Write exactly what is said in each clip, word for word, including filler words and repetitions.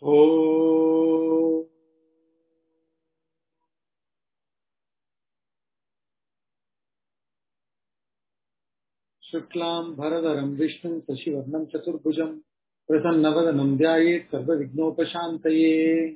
Oh, Shuklam Bharadaram Vishnu Sasivarnam Chaturbhujam Prasannavadhanam Dhyayet Sarvavighnopashantaye.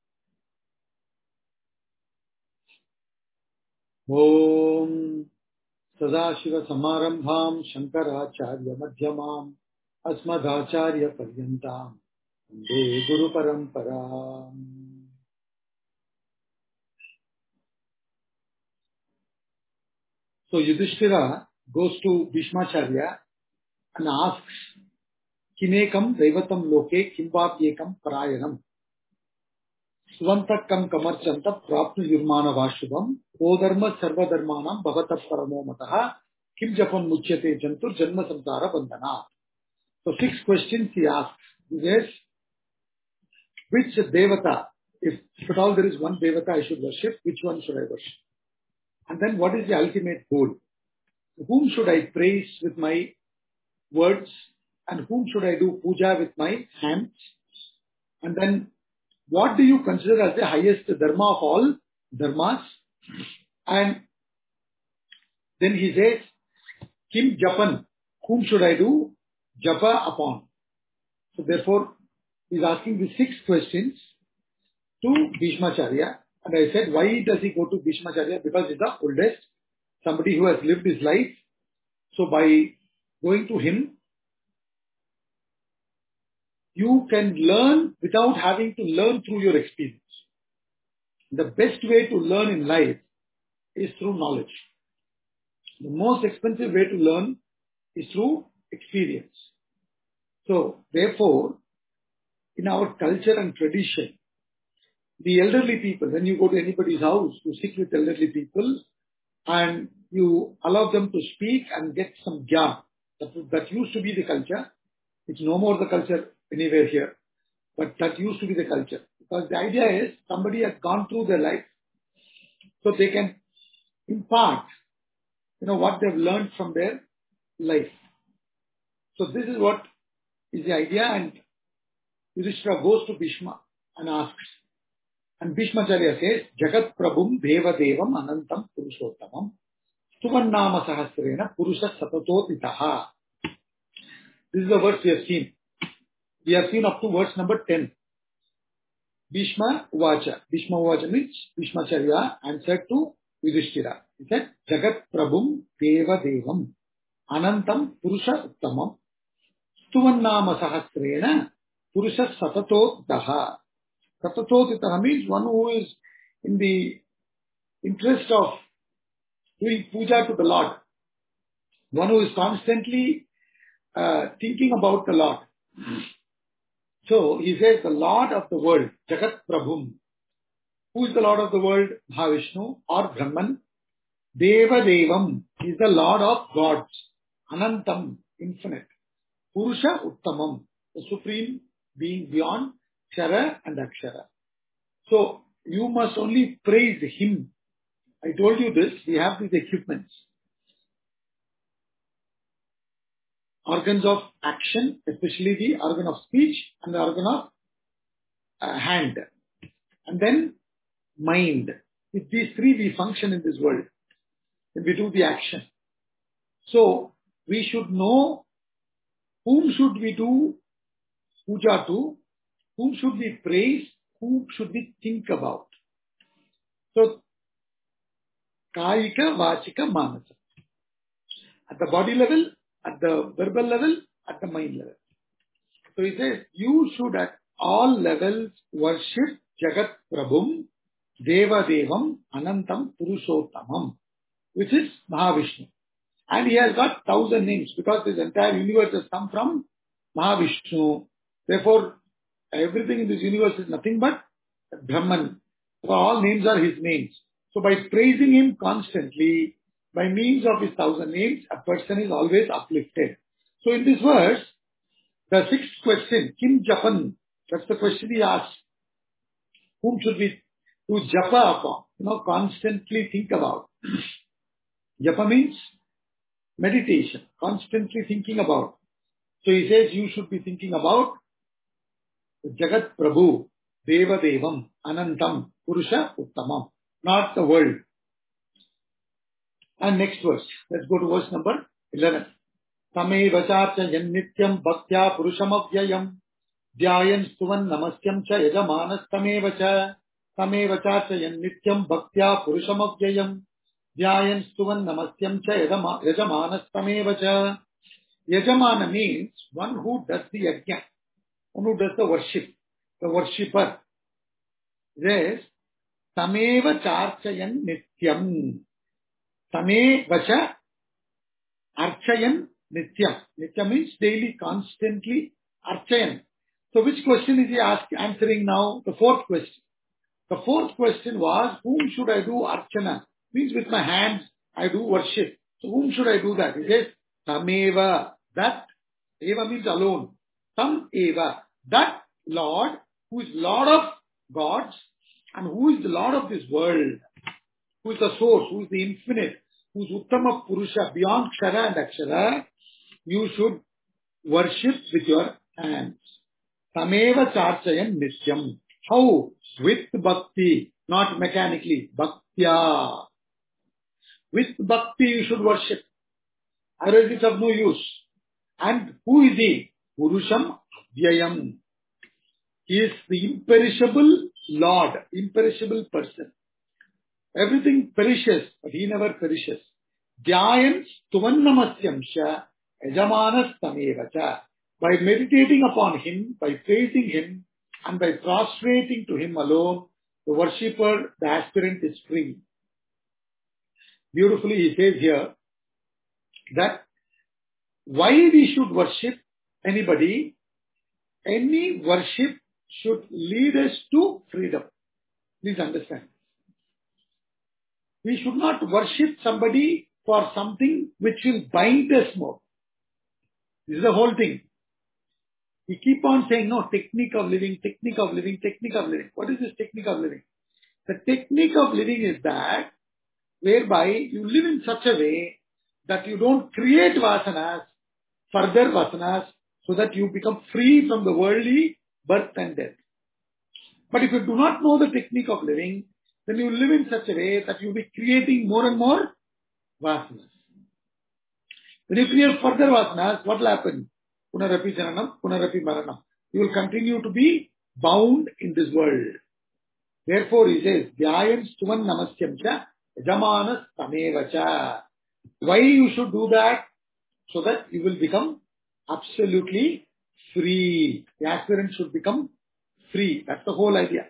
Om Sadashiva Samarambham Shankaracharya Madhyamam Asmadacharya Paryantam Vande Guru Paramparam. So Yudhishthira goes to Bhishmacharya and asks, Kimekam Daivatam Loke Kimbapyekam Parayanam Swantakam Kamarchanta Prapnu Yurmana Vashubam Odharma Sarvadharmanam Bhavatat Paramo Mataha Kim Japan Muchyate Jantur Janma Samsara Bandhana. So six questions he asks. He says, which Devata, if at all there is one Devata I should worship, which one should I worship? And then what is the ultimate goal? Whom should I praise with my words? And whom should I do puja with my hands? And then what do you consider as the highest dharma of all dharmas? And then he says, Kim Japan, whom should I do japa upon? So therefore, he is asking the six questions to Bhishmacharya. And I said, why does he go to Bhishmacharya? Because he's the oldest, somebody who has lived his life. So by going to him, you can learn without having to learn through your experience. The best way to learn in life is through knowledge. The most expensive way to learn is through experience. So, therefore, in our culture and tradition, the elderly people, when you go to anybody's house, you sit with elderly people and you allow them to speak and get some gyan. That, that used to be the culture. It's no more the culture anywhere here. But that used to be the culture. Because the idea is somebody has gone through their life, so they can impart, you know, what they've learned from their life. So this is what is the idea, and Yudhishthira goes to Bhishma and asks. And Bhishmacharya says, Jagat Prabhum Deva Devam Anantam Purushottamam Stuvannama Sahasrena Purusha Satatotitaha. This is the verse we have seen. We have seen up to verse number ten. Bhishma Uvacha. Bhishma Uvacha means Bhishmacharya answered to Yudhishthira. He said, Jagat Prabhum Deva Devam Anantam Purusha Uttamam Stuvannama Sahasrena Purusha Satatotitaha. Satatotitaha means one who is in the interest of doing puja to the Lord. One who is constantly uh, thinking about the Lord. So he says the Lord of the world, Jagat Prabhum. Who is the Lord of the world? Mahavishnu or Brahman. Deva Devam is the Lord of gods. Anantam, infinite. Purusha Uttamam, the supreme being beyond Kshara and Akshara. So you must only praise him. I told you this, we have these equipments. Organs of action, especially the organ of speech and the organ of uh, hand. And then mind. With these three we function in this world. When we do the action. So we should know whom should we do puja to, whom should we praise, whom should we think about. So, Kayika, Vachika, Manasa. At the body level, at the verbal level, at the mind level. So he says, you should at all levels worship Jagat Prabhum, Deva Devam, Anantam, Purushottamam, which is Mahavishnu. And he has got thousand names because this entire universe has come from Mahavishnu. Therefore, everything in this universe is nothing but Brahman. So all names are his names. So by praising him constantly, by means of his thousand names, a person is always uplifted. So in this verse, the sixth question, Kim Japan, that's the question he asks. Whom should we do japa upon? You know, constantly think about. Japa means meditation, constantly thinking about. So he says you should be thinking about Jagat Prabhu, Deva Devam, Anantam, Purusha Uttamam. Not the world. And next verse. Let's go to verse number eleven. Tameva charchayan nityam bhaktya purushamavyayam dhyayan stuvan namasyam cha yajamanas tameva cha tameva charchayan nityam bhaktya purushamavyayam dhyayan stuvan namasyam cha yajamanas tameva cha. Yajamana means one who does the yajna, one who does the worship, the worshipper. Yes, tameva charchayan nityam. Tameva cha archayan nityam. Nityam means daily, constantly archayan. So which question is he ask, answering now? The fourth question. The fourth question was, whom should I do archana? Means with my hands I do worship. So whom should I do that? He says, tameva, that. Eva means alone. Tam eva, that Lord, who is Lord of gods and who is the Lord of this world, who is the source, who is the infinite, who is Uttama Purusha, beyond Kshara and Akshara, you should worship with your hands. Tameva charchayan nityam. How? With bhakti, not mechanically. Bhaktya. With bhakti you should worship. Otherwise it's of no use. And who is he? Purusham Vyayam. He is the imperishable Lord, imperishable person. Everything perishes, but he never perishes. Dhyayan Stuvannamasyam sha Yajamanas Tameva cha. By meditating upon him, by praising him, and by prostrating to him alone, the worshipper, the aspirant is free. Beautifully he says here that why we should worship anybody, any worship should lead us to freedom. Please understand. We should not worship somebody for something which will bind us more. This is the whole thing. We keep on saying, no, technique of living, technique of living, technique of living. What is this technique of living? The technique of living is that whereby you live in such a way that you don't create vasanas, further vasanas, so that you become free from the worldly birth and death. But if you do not know the technique of living, then you live in such a way that you will be creating more and more vasanas. When you create further vasanas, what will happen? Punarapi jananam, punarapi maranam. You will continue to be bound in this world. Therefore, he says, Dhyayan Stuvan Namasyam cha Yajamanas Tameva cha. Why you should do that? So that you will become absolutely free. The aspirant should become free. That's the whole idea.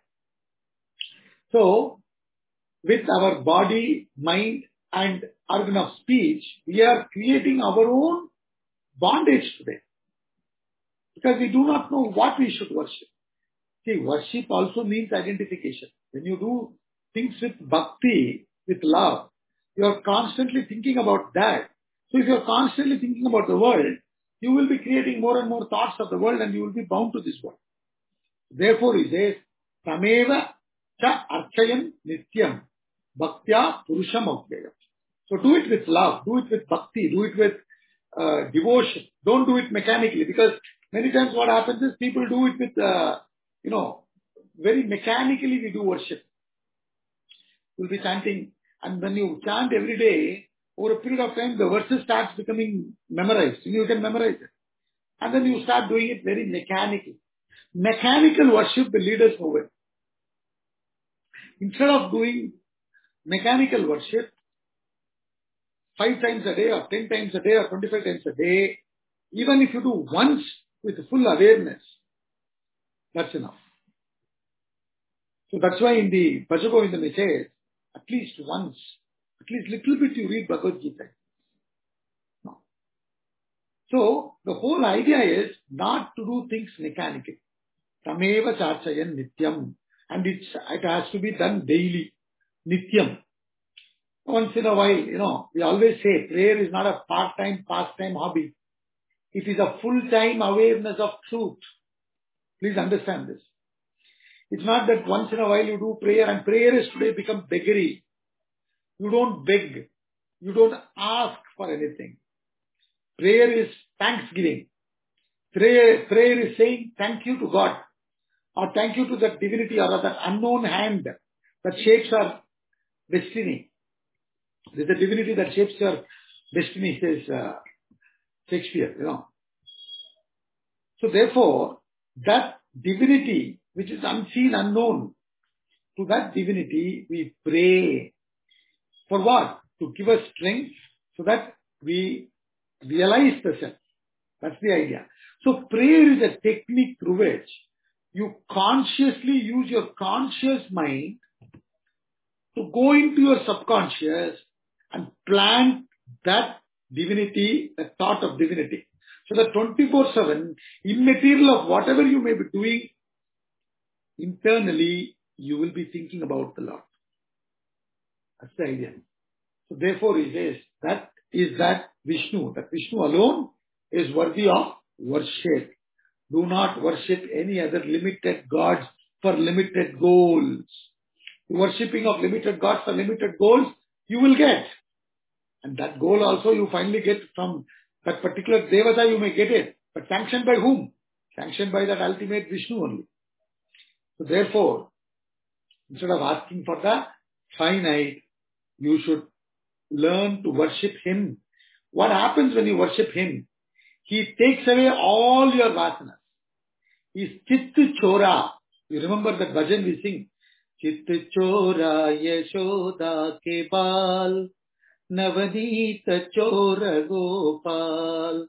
So, with our body, mind and organ of speech, we are creating our own bondage today. Because we do not know what we should worship. See, worship also means identification. When you do things with bhakti, with love, you are constantly thinking about that. So if you are constantly thinking about the world, you will be creating more and more thoughts of the world and you will be bound to this world. Therefore he says, Tameva cha archayan nityam bhaktya purusham avyayam. So do it with love, do it with bhakti, do it with uh, devotion. Don't do it mechanically, because many times what happens is people do it with, uh, you know, very mechanically we do worship. You'll be chanting, and when you chant every day, over a period of time, the verses starts becoming memorized. You can memorize it. And then you start doing it very mechanically. Mechanical worship will lead us nowhere. Instead of doing mechanical worship, five times a day or ten times a day or twenty-five times a day, even if you do once with full awareness, that's enough. So that's why in the Bhajagovindam it says, at least once, at least little bit you read Bhagavad Gita. No. So the whole idea is not to do things mechanically. Tameva charchayan nityam. And it's, it has to be done daily. Nityam. Once in a while, you know, we always say prayer is not a part-time, pastime hobby. It is a full-time awareness of truth. Please understand this. It's not that once in a while you do prayer, and prayer has today become beggary. You don't beg. You don't ask for anything. Prayer is thanksgiving. Prayer, prayer is saying thank you to God. or thank you to that divinity or that unknown hand that shapes our destiny. There's a divinity that shapes your destiny, says uh, Shakespeare, you know. So therefore, that divinity, which is unseen, unknown, to that divinity we pray. For what? To give us strength so that we realize the self. That's the idea. So prayer is a technique through which you consciously use your conscious mind to go into your subconscious and plant that divinity, the thought of divinity. So that twenty-four seven, immaterial of whatever you may be doing, internally you will be thinking about the Lord. That's the idea. So therefore he says, that is that Vishnu. That Vishnu alone is worthy of worship. Do not worship any other limited gods for limited goals. The worshipping of limited gods for limited goals, you will get. And that goal also you finally get from that particular Devata, you may get it. But sanctioned by whom? Sanctioned by that ultimate Vishnu only. So therefore, instead of asking for the finite, you should learn to worship Him. What happens when you worship Him? He takes away all your vasanas. He's Chit Chora. You remember that bhajan we sing? Chit Chora Yashoda ke bal, Navadita Chora Gopal.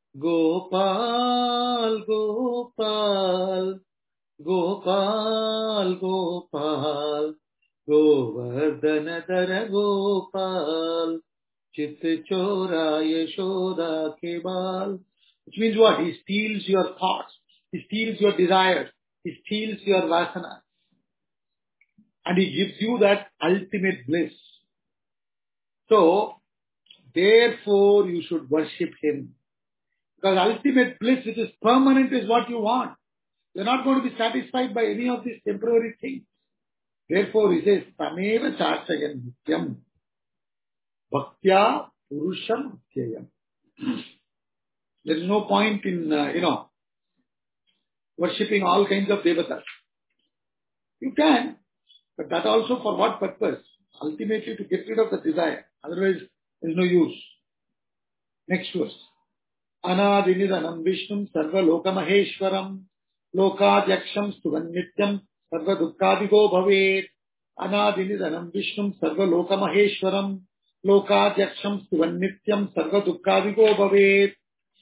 Gopal, Gopal, Gopal, Gopal, Govardhanadhara Gopal, Chit Chora Yashoda Kebal. Which means what? He steals your thoughts. He steals your desires. He steals your vasana. And he gives you that ultimate bliss. So, therefore you should worship Him. Because ultimate bliss, which is permanent, is what you want. You're not going to be satisfied by any of these temporary things. Therefore, he says, Tameva Charchayan Nityam Bhaktya Purusham Dhyayam. There is no point in, uh, you know, worshipping all kinds of devatas. You can, but that also for what purpose? Ultimately to get rid of the desire. Otherwise, there is no use. Next verse. Anadinidanam Vishnum Sarva Lokamaheshwaram Lokadhyaksham Stuvan Nityam Sarva Dukkadigo Bhavet. Anadinidanam Vishnum Sarva Lokamaheshwaram Lokadhyaksham Stuvan Nityam Sarva Dukkadigo Bhavet.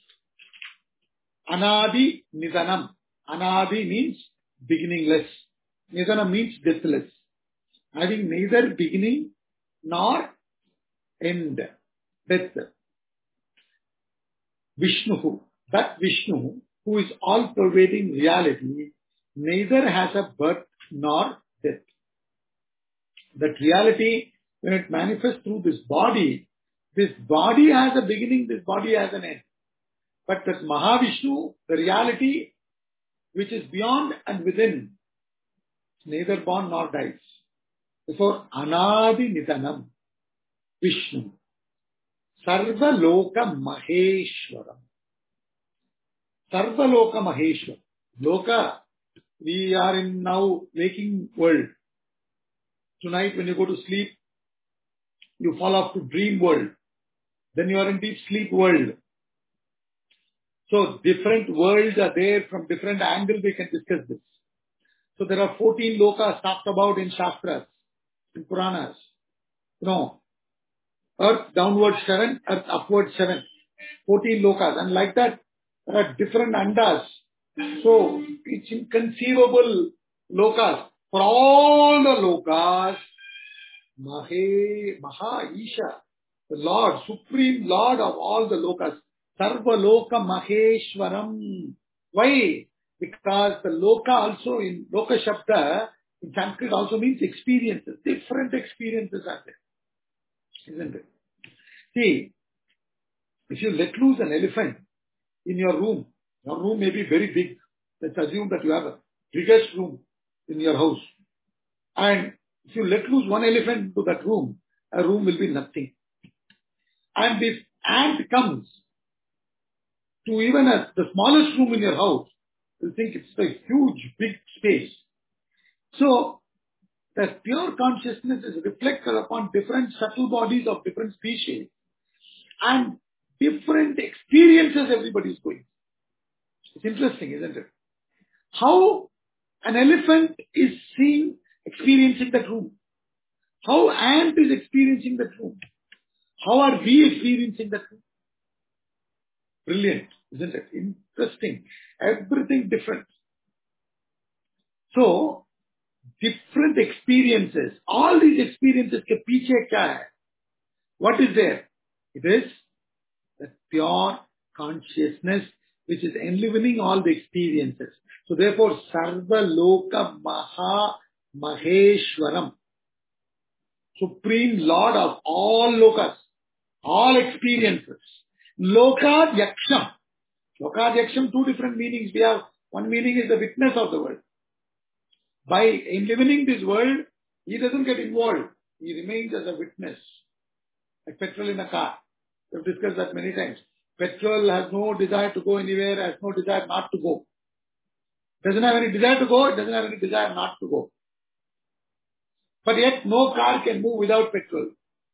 Anadi Nidanam. Anadi means beginningless. Nidanam means deathless. Having neither beginning nor end. Death. Vishnu, that Vishnu, who is all-pervading reality, neither has a birth nor death. That reality, when it manifests through this body, this body has a beginning, this body has an end. But that Mahavishnu, the reality which is beyond and within, neither born nor dies. Therefore, Anadi Nidanam, Vishnu. Sarva Loka Maheshwaram. Sarva Loka Maheshwaram. Loka, we are in now waking world. Tonight when you go to sleep, you fall off to dream world. Then you are in deep sleep world. So different worlds are there, from different angles we can discuss this. So there are fourteen lokas talked about in Shastras, in Puranas. You know, earth downward seven, earth upward seven. fourteen lokas. And like that, there are different andas. So it's inconceivable lokas. For all the lokas, Mahe, Maha Isha, the Lord, Supreme Lord of all the lokas, Sarva Loka Maheshwaram. Why? Because the Loka also in Loka Shabda, in Sanskrit also means experiences. Different experiences are there. Isn't it? See, if you let loose an elephant in your room, your room may be very big. Let's assume that you have a biggest room in your house. And if you let loose one elephant into that room, a room will be nothing. And if ant comes to even a, the smallest room in your house, You think it's a huge, big space. So, the pure consciousness is reflected upon different subtle bodies of different species and different experiences everybody is going. It's interesting, isn't it? How an elephant is seeing, experiencing that room. How ant is experiencing that room. How are we experiencing that room? Brilliant, isn't it? Interesting. Everything different. So, different experiences. All these experiences ke piche kya hai? What is there? It is the pure consciousness which is enlivening all the experiences. So therefore, Sarva Loka Maha Maheshwaram, Supreme Lord of all lokas, all experiences. Lokad Yaksham. Lokad Yaksham, two different meanings we have. One meaning is the witness of the world. By enlivening this world, he doesn't get involved. He remains as a witness. Like petrol in a car. We've discussed that many times. Petrol has no desire to go anywhere, has no desire not to go. Doesn't have any desire to go, it doesn't have any desire not to go. But yet no car can move without petrol.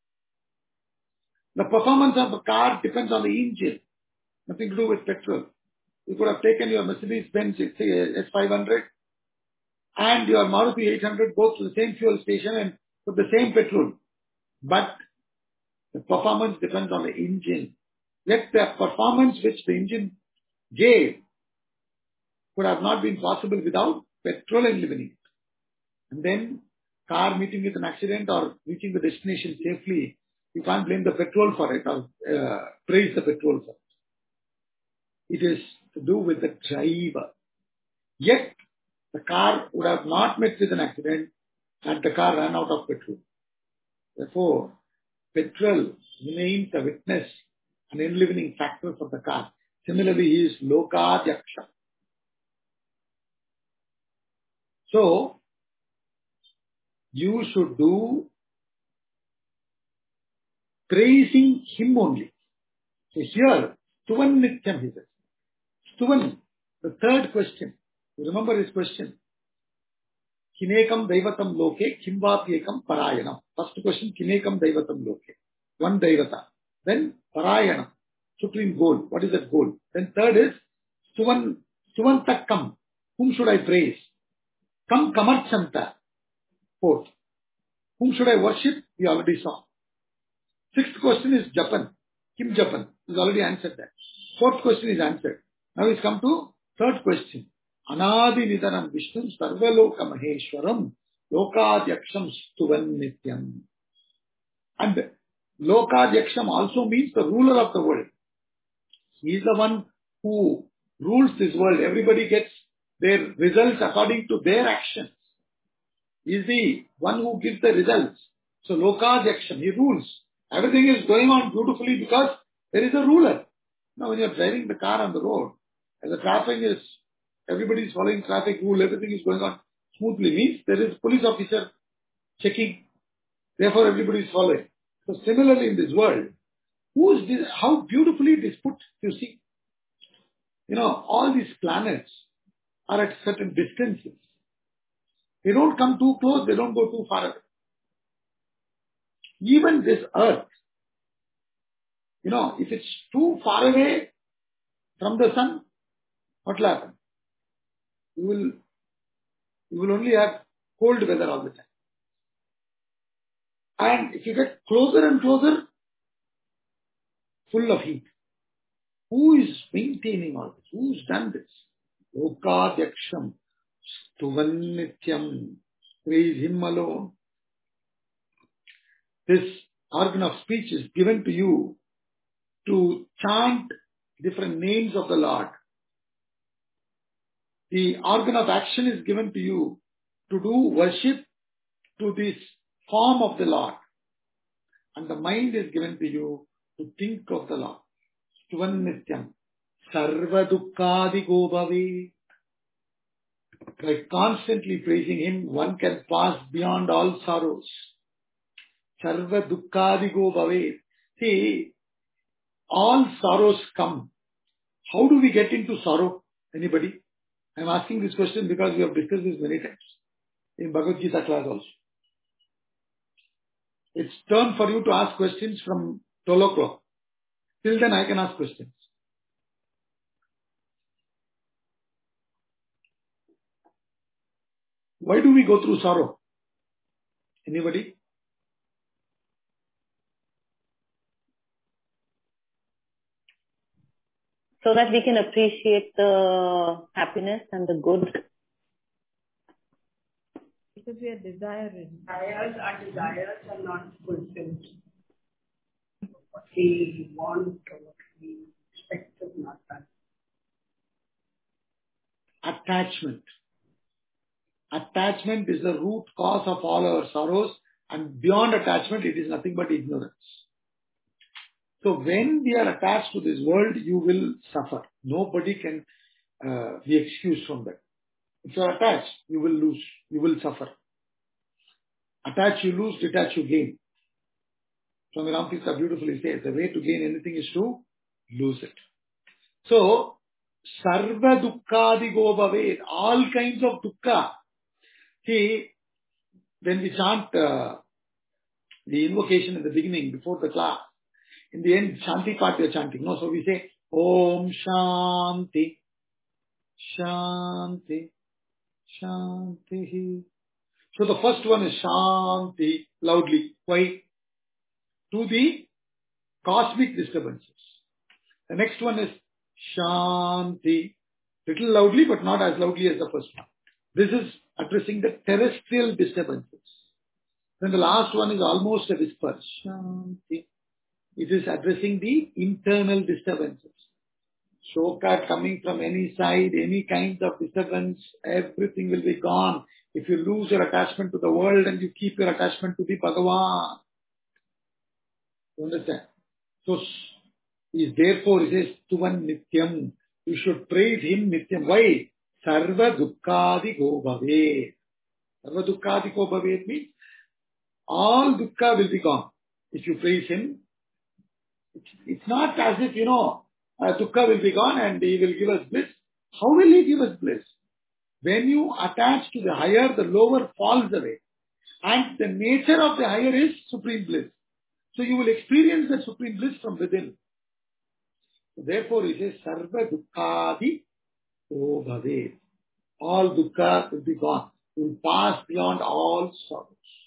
The performance of a car depends on the engine. Nothing to do with petrol. You could have taken your Mercedes-Benz S five hundred and your Maruti eight hundred both to the same fuel station and put the same petrol. But the performance depends on the engine. Yet the performance which the engine gave could have not been possible without petrol enlivening. And then car meeting with an accident or reaching the destination safely, you can't blame the petrol for it or uh, praise the petrol for it. It is to do with the driver. Yet the car would have not met with an accident and the car ran out of petrol. Therefore, petrol remains a witness, an enlivening factor for the car. Similarly, he is Lokadyaksha. So, you should do praising him only. So here, Stuvan Nityam, he says. Stuvan, the third question. You remember his question. Kinekam Daivatam Loke, Kimvapyekam Parayanam. First question, Kinekam Daivatam Loke. One Daivata. Then Parayanam. Supreme goal. What is that goal? Then third is Stuvan, Stuvantakam. Whom should I praise? Kam Kamarchanta. Fourth. Whom should I worship? We already saw. Sixth question is Japan. Kim Japan. He's already answered that. Fourth question is answered. Now he's come to third question. Anadi Nidanam Vishnum Sarvaloka Maheshwaram Lokadyaksham Stuvan Nityam. And Lokadyaksham also means the ruler of the world. He is the one who rules this world. Everybody gets their results according to their actions. He is the one who gives the results. So Lokadyaksham, he rules. Everything is going on beautifully because there is a ruler. Now when you are driving the car on the road, and the traffic is, everybody is following traffic rule, everything is going on smoothly, means there is police officer checking. Therefore everybody is following. So similarly in this world, who is this, how beautifully it is put, you see. You know, all these planets are at certain distances. They don't come too close, they don't go too far away. Even this earth, you know, if it's too far away from the sun, what will happen? You will, you will only have cold weather all the time. And if you get closer and closer, full of heat. Who is maintaining all this? Who's done this? Lokadyaksham, Stuvan Nityam, praise him alone. This organ of speech is given to you to chant different names of the Lord. The organ of action is given to you to do worship to this form of the Lord. And the mind is given to you to think of the Lord. Stuvan Nityam. Sarva Dukkadi Gobhave. By constantly praising him, one can pass beyond all sorrows. Sarva Dukkadi Gobhave. See, all sorrows come. How do we get into sorrow? Anybody? I am asking this question because we have discussed this many times in Bhagavad Gita class also. It's turn for you to ask questions from twelve o'clock. Till then I can ask questions. Why do we go through sorrow? Anybody? So that we can appreciate the happiness and the good. Because we are desiring. Desires, our desires are not fulfilled. What we want or what we expect is not done. Attachment. Attachment is the root cause of all our sorrows, and beyond attachment it is nothing but ignorance. So when we are attached to this world, you will suffer. Nobody can uh, be excused from that. If you are attached, you will lose. You will suffer. Attach, you lose. Detach, you gain. Swami Ramakrishna beautifully says, the way to gain anything is to lose it. So, sarva dukkhadi go bhavet. All kinds of dukkha. See, when we chant uh, the invocation at the beginning, before the class, in the end, Shanti part we are chanting. No? So we say, Om Shanti, Shanti, Shanti. So the first one is Shanti, loudly. Why? To the cosmic disturbances. The next one is Shanti, little loudly but not as loudly as the first one. This is addressing the terrestrial disturbances. Then the last one is almost a whisper. Shanti. It is addressing the internal disturbances. Shoka coming from any side, any kind of disturbance, everything will be gone. If you lose your attachment to the world and you keep your attachment to the Bhagavan. You understand? So, is therefore it says Tuvan Nityam. You should praise him Nityam. Why? Sarva Dukkadi Go Bhavet. Sarva Dukkadi Go Bhavet means all dukkha will be gone. If you praise him, it's, it's not as if, you know, uh, dukkha will be gone and he will give us bliss. How will he give us bliss? When you attach to the higher, the lower falls away. And the nature of the higher is supreme bliss. So you will experience the supreme bliss from within. So therefore it says, Sarva Dukkhadi O Bhavet. All dukkha will be gone. You will pass beyond all sorrows.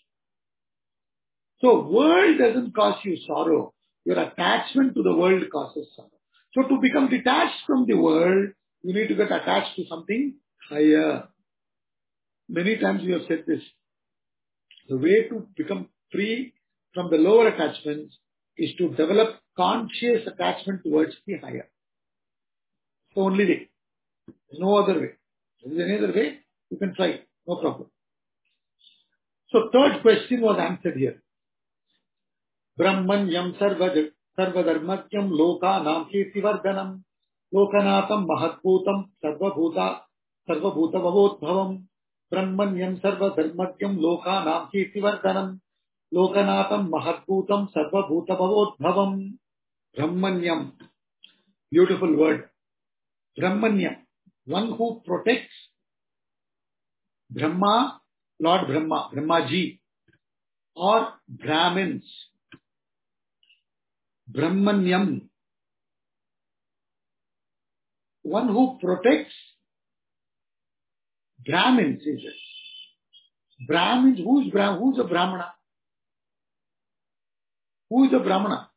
So world doesn't cause you sorrow. Your attachment to the world causes sorrow. So to become detached from the world, you need to get attached to something higher. Many times we have said this. The way to become free from the lower attachments is to develop conscious attachment towards the higher. So only way. There's no other way. If there is any other way, you can try. No problem. So third question was answered here. Brahmanyam sarvadharmakyam lokanam kirtivardhanam lokanatam mahatbhutam sarvabhuta sarvabhuta bhavotbhavam Brahmanyam sarvadharmakyam lokanam kirtivardhanam lokanatam mahatbhutam sarvabhuta bhavotbhavam Brahmanyam. Beautiful word. Brahmanyam. One who protects Brahma, Lord Brahma, Brahmaji, or Brahmins. Brahmanyam. One who protects Brahmins, is it? Brahmins, who's, Brah- who's a Brahmana? Who is a Brahmana?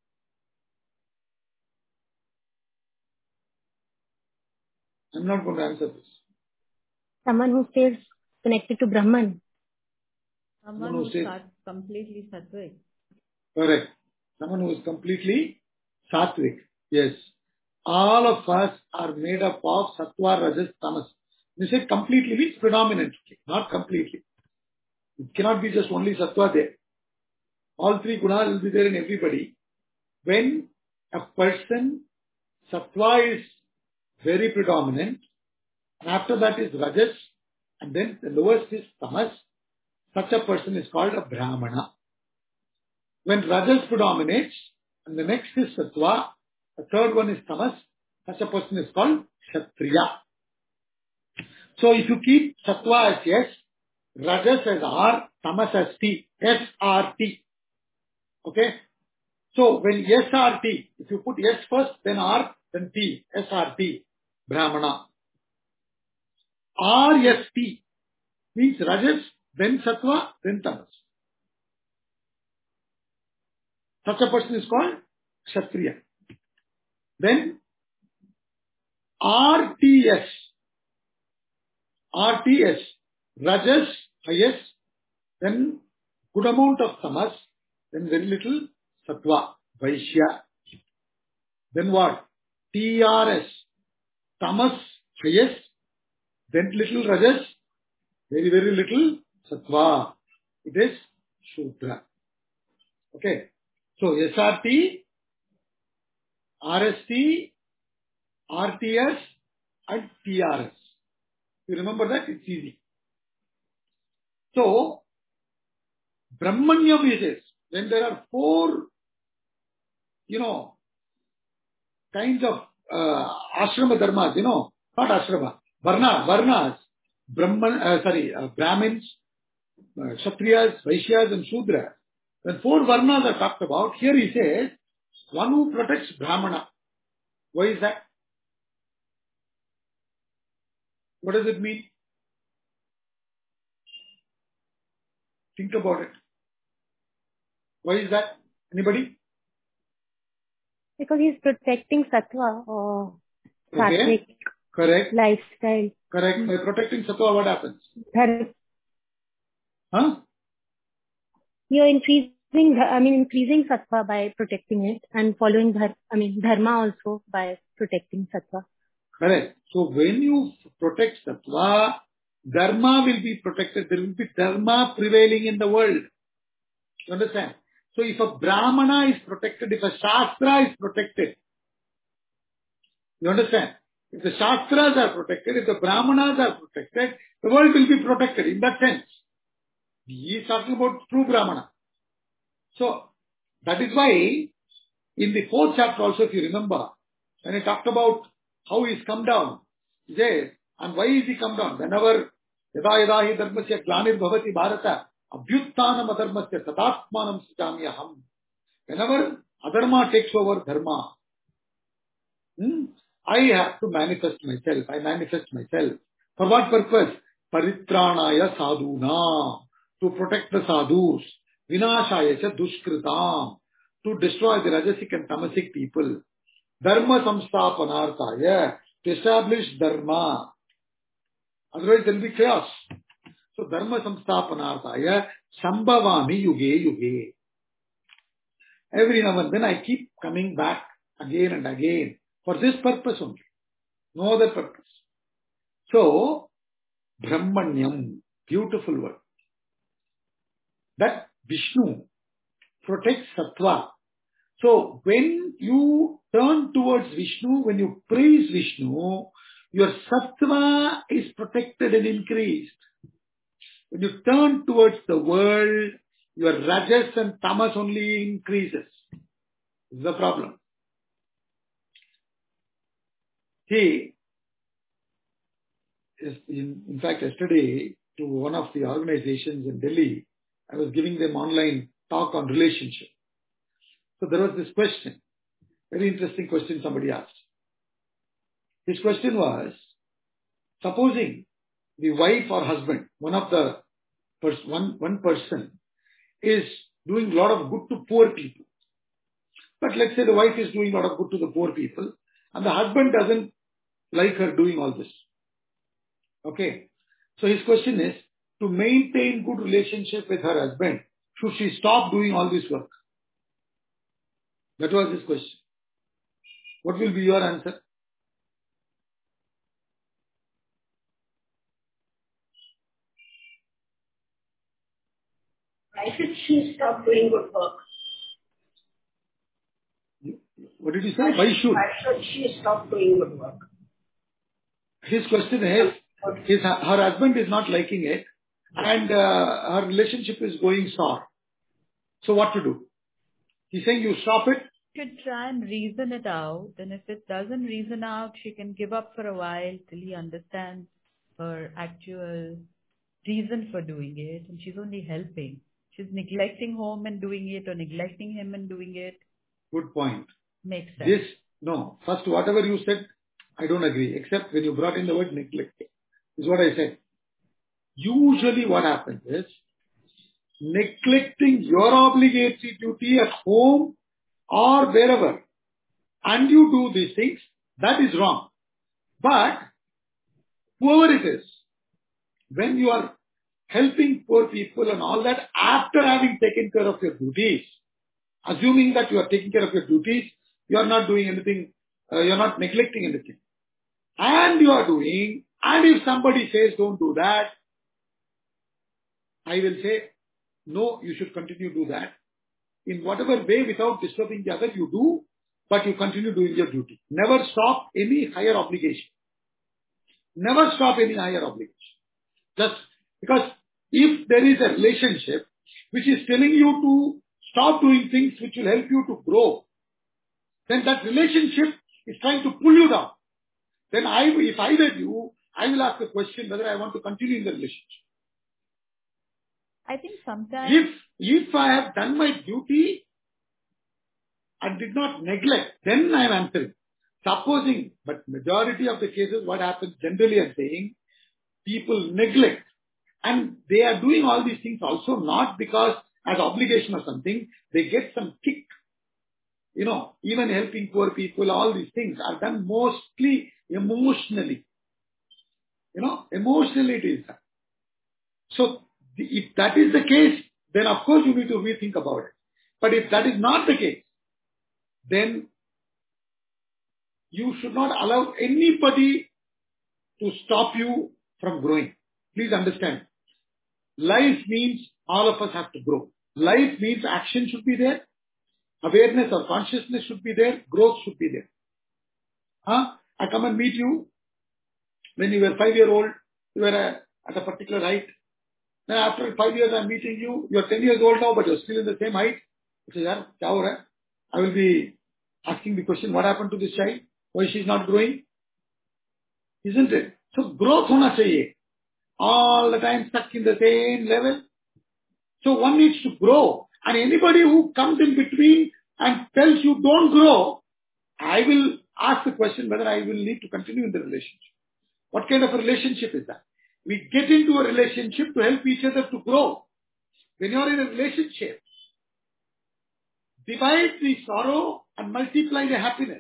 I'm not going to answer this. Someone who stays connected to Brahman. Someone who is completely sattvic. Correct. Someone who is completely sattvic. Yes. All of us are made up of sattva, rajas, tamas. We say completely means predominantly, not completely. It cannot be just only sattva there. All three gunas will be there in everybody. When a person, sattva is very predominant, and after that is rajas, and then the lowest is tamas, such a person is called a brahmana. When rajas predominates, and the next is sattva, the third one is tamas, such a person is called kshatriya. So if you keep sattva as S, rajas as R, tamas as T, S R T. Okay? So when S R T, if you put S first, then R, then T, S R T, Brahmana. R S T means rajas, then sattva, then tamas. Such a person is called Kshatriya. Then R T S. R T S. Rajas, highest, then good amount of tamas, then very little sattva, Vaishya. Then what? T R S. Tamas, highest, then little rajas, very, very little sattva. It is Shudra. Okay. So S R T, R S T, R T S and T R S. You remember that? It's easy. So, Brahmanyam is this. When there are four, you know, kinds of uh, ashrama dharmas, you know, not ashrama, varna, varnas, Brahman, uh, sorry, uh, Brahmins, uh, Kshatriyas, Vaishyas and Shudras. When four varnas are talked about, here he says, one who protects Brahmana. Why is that? What does it mean? Think about it. Why is that? Anybody? Because he's protecting sattva or Okay. sattvic Correct. lifestyle. Correct. By protecting sattva, what happens? Dhar- Huh? You're increasing, dha- I mean, increasing sattva by protecting it and following dhar- I mean, dharma also by protecting sattva. Correct. So when you protect sattva, dharma will be protected. There will be dharma prevailing in the world. You understand? So if a brahmana is protected, if a shastra is protected, you understand? If the shastras are protected, if the brahmanas are protected, the world will be protected in that sense. He is talking about true brahmana. So that is why in the fourth chapter also, if you remember, when I talked about how he has come down, he says, and why is he come down? Whenever yada yada hi dharmasya glanir bhavati bharata abhyuttanam adharmasya tadatmanam sujamyaham. Whenever adharma takes over dharma, hmm, I have to manifest myself. I manifest myself. For what purpose? Paritranaya sadhuna. To protect the sadhus. Vinashaya cha dushkritam. To destroy the rajasic and tamasic people. Dharma samsthapanarthaya. To establish dharma. Otherwise there will be chaos. So dharma samsthapanarthaya sambhavami yuge yuge. Every now and then I keep coming back again and again. For this purpose only. No other purpose. So, Brahmanyam, beautiful word. That Vishnu protects sattva. So, when you turn towards Vishnu, when you praise Vishnu, your sattva is protected and increased. When you turn towards the world, your rajas and tamas only increases. This is the problem. See, in, in fact, yesterday to one of the organizations in Delhi, I was giving them online talk on relationship. So there was this question, very interesting question somebody asked. His question was, supposing the wife or husband, one of the pers- one one person is doing a lot of good to poor people. But let's say the wife is doing a lot of good to the poor people, and the husband doesn't like her doing all this. Okay. So his question is, to maintain good relationship with her husband, should she stop doing all this work? That was his question. What will be your answer? Why should she stop doing good work? What did you say? Why should? Why should she stop doing good work? His question is, his, her husband is not liking it and uh, her relationship is going sour. So what to do? He's saying you stop it. She should try and reason it out, and if it doesn't reason out, she can give up for a while till he understands her actual reason for doing it, and she's only helping. She's neglecting home and doing it, or neglecting him and doing it. Good point. Makes sense. This, no. First, whatever you said, I don't agree, except when you brought in the word neglect. Is what I said. Usually what happens is, neglecting your obligatory duty at home or wherever, and you do these things, that is wrong. But, whoever it is, when you are helping poor people and all that, after having taken care of your duties, assuming that you are taking care of your duties, you are not doing anything, uh, you are not neglecting anything. And you are doing, and if somebody says don't do that, I will say, no, you should continue to do that. In whatever way, without disturbing the other, you do, but you continue doing your duty. Never stop any higher obligation. Never stop any higher obligation. Just because if there is a relationship which is telling you to stop doing things which will help you to grow, then that relationship is trying to pull you down. Then I, if I were you, I will ask the question whether I want to continue in the relationship. I think sometimes... If, if I have done my duty and did not neglect, then I am answering. Supposing, but majority of the cases, what happens generally I'm saying, people neglect. And they are doing all these things also not because as obligation or something, they get some kick. You know, even helping poor people, all these things are done mostly emotionally. You know, emotionally it is done. So, if that is the case, then of course you need to rethink about it. But if that is not the case, then you should not allow anybody to stop you from growing. Please understand. Life means all of us have to grow. Life means action should be there. Awareness or consciousness should be there. Growth should be there. Huh? I come and meet you. When you were five year old, you were a, at a particular height. Then after five years I'm meeting you, you're ten years old now, but you're still in the same height. I say, yaar, kya ho raha hai? I will be asking the question, what happened to this child? Why she's not growing? Isn't it? So growth hona chahiye. All the time stuck in the same level. So one needs to grow. And anybody who comes in between and tells you don't grow, I will ask the question whether I will need to continue in the relationship. What kind of a relationship is that? We get into a relationship to help each other to grow. When you are in a relationship, divide the sorrow and multiply the happiness.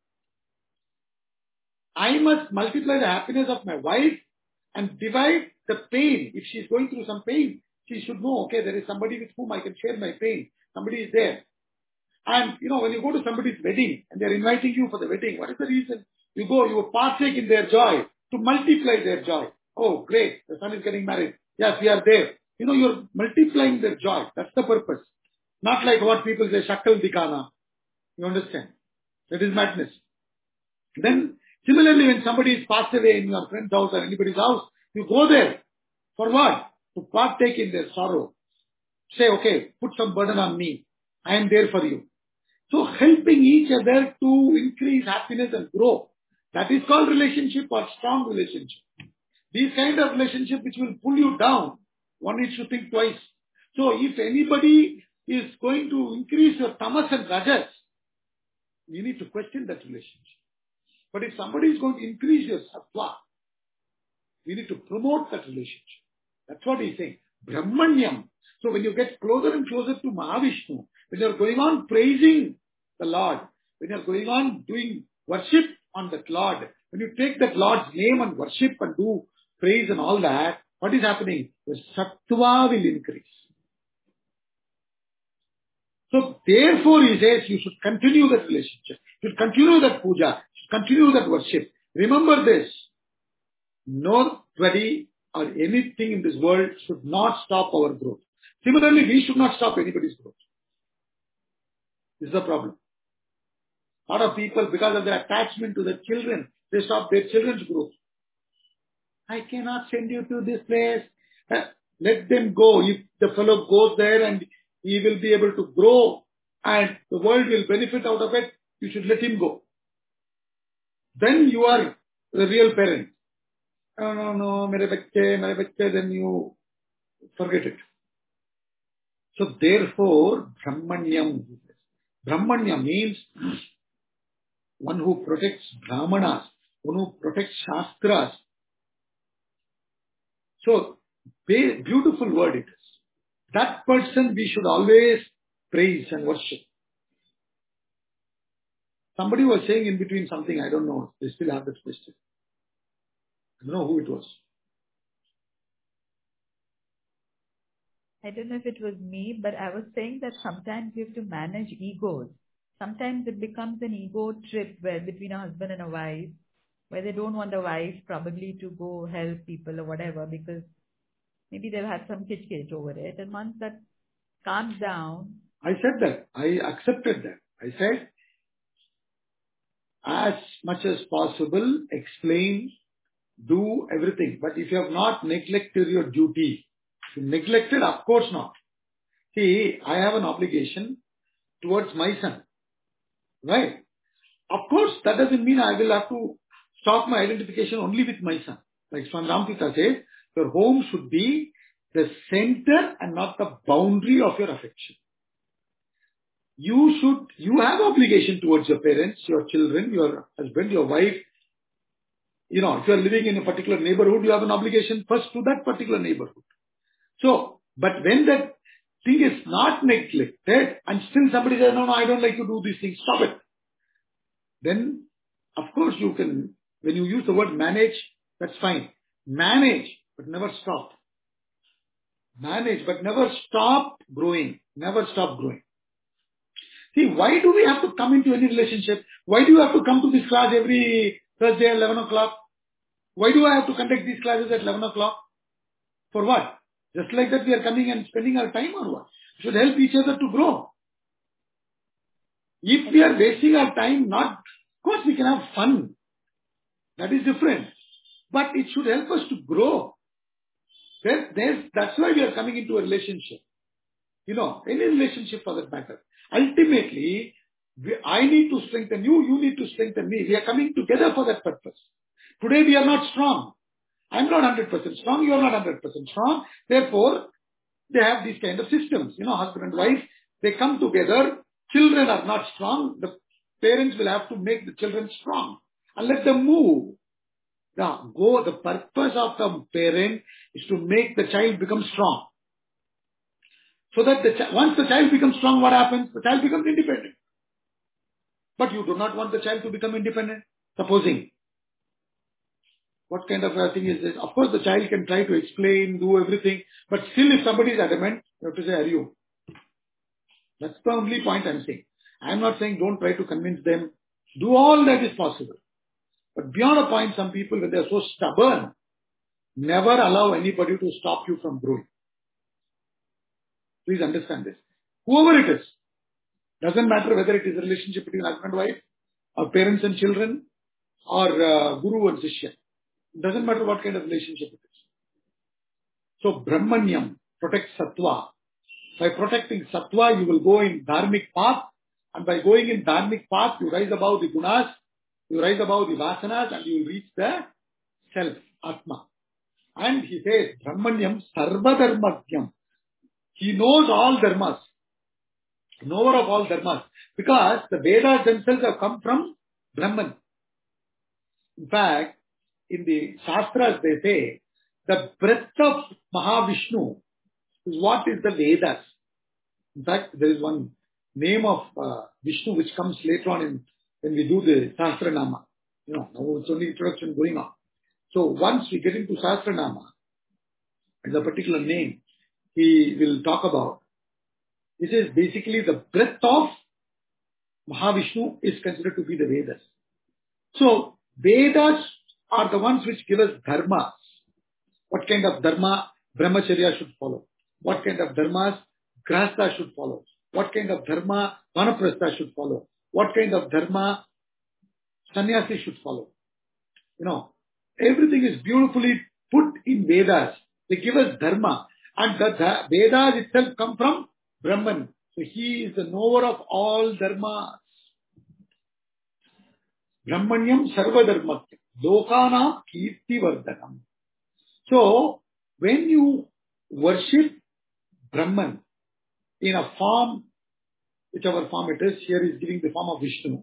I must multiply the happiness of my wife and divide the pain. If she is going through some pain, she should know, okay, there is somebody with whom I can share my pain. Somebody is there. And, you know, when you go to somebody's wedding and they are inviting you for the wedding, what is the reason? You go, you partake in their joy to multiply their joy. Oh, great. The son is getting married. Yes, we are there. You know, you're multiplying their joy. That's the purpose. Not like what people say, shakal dikana. You understand? That is madness. Then, similarly, when somebody is passed away in your friend's house or anybody's house, you go there. For what? To partake in their sorrow. Say, okay, put some burden on me. I am there for you. So, helping each other to increase happiness and grow. That is called relationship or strong relationship. These kind of relationship which will pull you down, one needs to think twice. So, if anybody is going to increase your tamas and rajas, you need to question that relationship. But if somebody is going to increase your sattva, we need to promote that relationship. That's what he's saying. Brahmanyam. So when you get closer and closer to Mahavishnu, when you're going on praising the Lord, when you're going on doing worship on that Lord, when you take that Lord's name and worship and do praise and all that, what is happening? Your sattva will increase. So therefore he says you should continue that relationship. You should continue that puja. You should continue that worship. Remember this. Nobody or anything in this world should not stop our growth. Similarly, we should not stop anybody's growth. This is the problem. A lot of people, because of their attachment to their children, they stop their children's growth. I cannot send you to this place. Uh, let them go. If the fellow goes there and he will be able to grow and the world will benefit out of it, you should let him go. Then you are the real parent. no, no, no, mere bacche, mere bacche, then you forget it. So therefore, Brahmanyam. Brahmanya means one who protects Brahmanas, one who protects Shastras. So, beautiful word it is. That person we should always praise and worship. Somebody was saying in between something, I don't know, they still have this question. I don't know who it was. I don't know if it was me, but I was saying that sometimes you have to manage egos. Sometimes it becomes an ego trip where between a husband and a wife, where they don't want the wife probably to go help people or whatever because maybe they've had some kitch-kitch over it. And once that calms down. I said that. I accepted that. I said, as much as possible, explain, do everything. But if you have not neglected your duty, if you neglected, of course not. See, I have an obligation towards my son. Right? Of course, that doesn't mean I will have to stop my identification only with my son. Like Swami Ramtita says, your home should be the center and not the boundary of your affection. You should, you have obligation towards your parents, your children, your husband, your wife. You know, if you are living in a particular neighborhood, you have an obligation first to that particular neighborhood. So, but when that thing is not neglected and still somebody says, no, no, I don't like to do these things, stop it. Then, of course, you can, when you use the word manage, that's fine. Manage, but never stop. Manage, but never stop growing. Never stop growing. See, why do we have to come into any relationship? Why do you have to come to this class every Thursday at eleven o'clock? Why do I have to conduct these classes at eleven o'clock? For what? Just like that we are coming and spending our time or what? We should help each other to grow. If we are wasting our time, not, of course we can have fun. That is different. But it should help us to grow. There, there's, that's why we are coming into a relationship. You know, any relationship for that matter. Ultimately, we, I need to strengthen you, you need to strengthen me. We are coming together for that purpose. Today we are not strong. I'm not one hundred percent strong, you are not one hundred percent strong. Therefore, they have these kind of systems. You know, husband and wife, they come together. Children are not strong. The parents will have to make the children strong and let them move. The, go, the purpose of the parent is to make the child become strong. So that the, once the child becomes strong, what happens? The child becomes independent. But you do not want the child to become independent. Supposing. What kind of a thing is this? Of course, the child can try to explain, do everything. But still, if somebody is adamant, you have to say, are you? That's the only point I'm saying. I'm not saying don't try to convince them. Do all that is possible. But beyond a point, some people, when they are so stubborn, never allow anybody to stop you from growing. Please understand this. Whoever it is, doesn't matter whether it is a relationship between husband and wife, or parents and children, or uh, guru and shishya. Doesn't matter what kind of relationship it is. So Brahmanyam protects sattva. By protecting sattva, you will go in dharmic path, and by going in dharmic path, you rise above the gunas, you rise above the vasanas, and you will reach the self, atma. And he says, Brahmanyam sarvadharmatyam. He knows all dharmas, knower of all dharmas, because the Vedas themselves have come from Brahman. In fact, in the Shastras they say, the breath of Mahavishnu is what is the Vedas. In fact, there is one name of uh, Vishnu which comes later on in, when we do the Sahasranama. You know, now it's only introduction going on. So once we get into Sahasranama, there's a particular name he will talk about. This is basically the breath of Mahavishnu is considered to be the Vedas. So Vedas are the ones which give us dharmas. What kind of dharma brahmacharya should follow? What kind of dharmas grahastha should follow? What kind of dharma vanaprastha should follow? What kind of dharma sannyasi should follow? You know, everything is beautifully put in Vedas. They give us dharma. And the, the Vedas itself come from Brahman. So he is the knower of all dharmas. Brahmanyam sarva dharmatyam. Lokanam Kirti Vardhanam. So, when you worship Brahman in a form, whichever form it is, here is giving the form of Vishnu.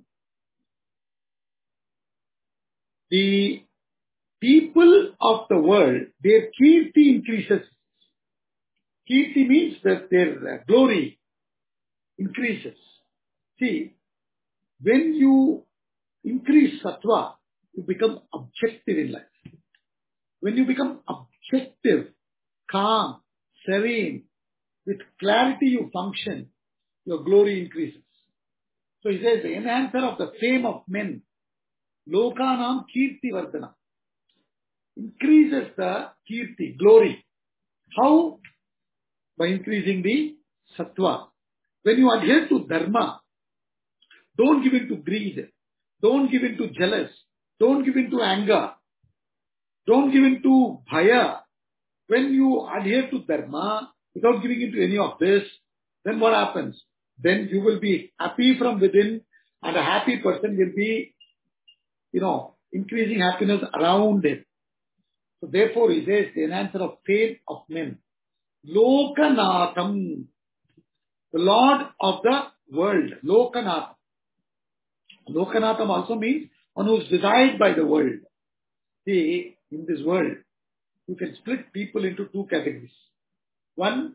The people of the world, their Kirti increases. Kirti means that their glory increases. See, when you increase sattva, you become objective in life. When you become objective, calm, serene, with clarity you function, your glory increases. So he says, the enhancer of the fame of men, Lokanam Kirti Vardhana, increases the Kirti, glory. How? By increasing the sattva. When you adhere to dharma, don't give in to greed, don't give in to jealous, don't give in to anger, don't give in to bhaya. When you adhere to dharma, without giving in to any of this, then what happens? Then you will be happy from within, and a happy person will be, you know, increasing happiness around it. So therefore, he says, the enhancer of fame of men. Lokanatham, the Lord of the world. Lokanatham. Lokanatham also means one who is desired by the world. See, in this world, you can split people into two categories. One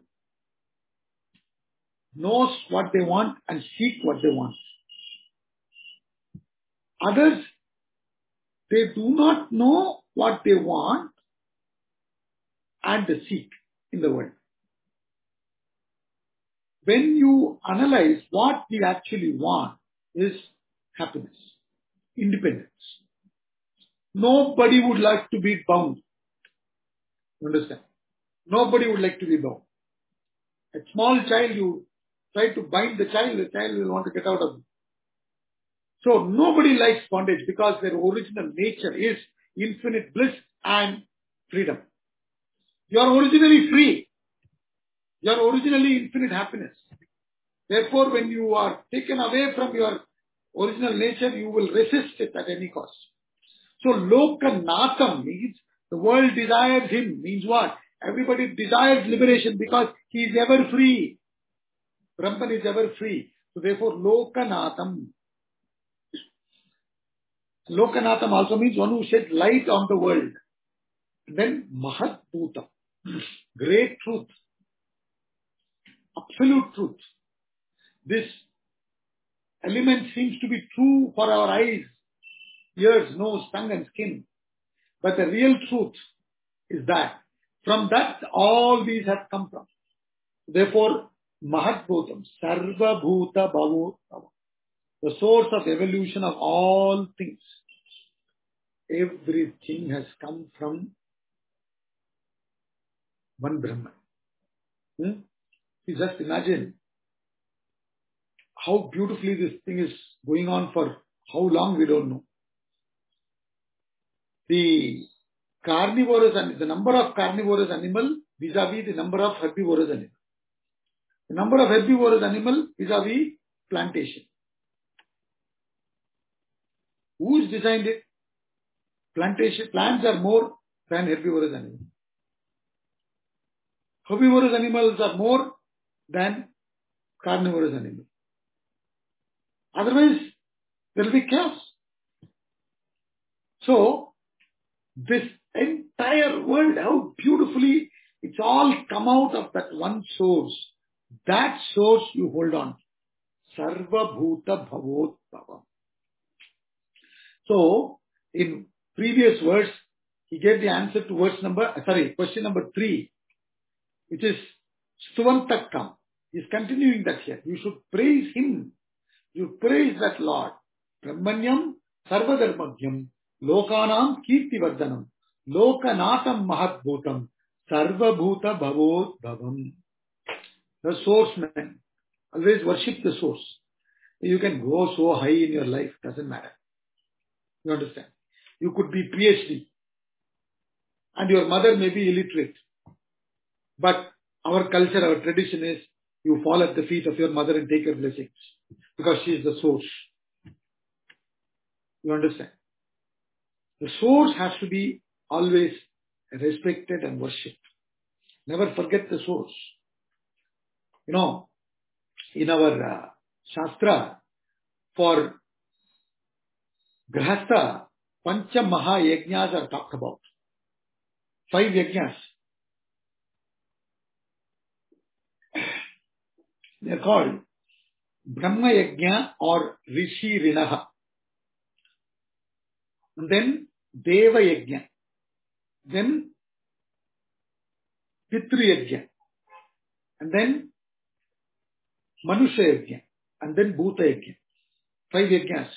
knows what they want and seek what they want. Others, they do not know what they want and they seek in the world. When you analyze what we actually want is happiness, independence. Nobody would like to be bound. You understand? Nobody would like to be bound. A small child, you try to bind the child, the child will want to get out of it. So nobody likes bondage because their original nature is infinite bliss and freedom. You are originally free. You are originally infinite happiness. Therefore, when you are taken away from your original nature, you will resist it at any cost. So, Lokanatham means the world desires him. Means what? Everybody desires liberation because he is ever free. Brahman is ever free. So, therefore, Lokanatham. Lokanatham also means one who sheds light on the world. And then Mahat Bhutam. Great truth. Absolute truth. This element seems to be true for our eyes, ears, nose, tongue and skin. But the real truth is that from that all these have come from. Therefore, Mahat Bhutam, Sarva Bhuta Bhavo, the source of evolution of all things. Everything has come from one Brahman. Hmm? You just imagine how beautifully this thing is going on for how long we don't know. The carnivorous and the number of carnivorous animal vis-a-vis the number of herbivorous animal. The number of herbivorous animal vis-a-vis plantation. Who has designed it? Plantation plants are more than herbivorous animals. Herbivorous animals are more than carnivorous animals. Otherwise, there will be chaos. So, this entire world, how beautifully it's all come out of that one source. That source you hold on. Sarva Bhuta Bhavot Bhava. So, in previous verse, he gave the answer to verse number, sorry, question number three, which is Stuvantakam. He's continuing that here. You should praise him. You praise that Lord. Brahmanyam Sarvadharmagyam Lokanam Kirtivardhanam Lokanatham Mahatbhutam Sarvabhuta Bhavot Bhavam. The source man. Always worship the source. You can go so high in your life, doesn't matter. You understand? You could be PhD and your mother may be illiterate. But our culture, our tradition is you fall at the feet of your mother and take her blessings because she is the source. You understand? The source has to be always respected and worshipped. Never forget the source. You know, in our uh, Shastra, for Grahastha, Pancha Maha Yajnas are talked about. Five Yajnas. They are called Brahma Yajna or Rishi Rinaha. And then Deva Yajna. Then Pitru Yajna. And then Manusha Yajna. And then Bhuta Yajna. Five Yajnas.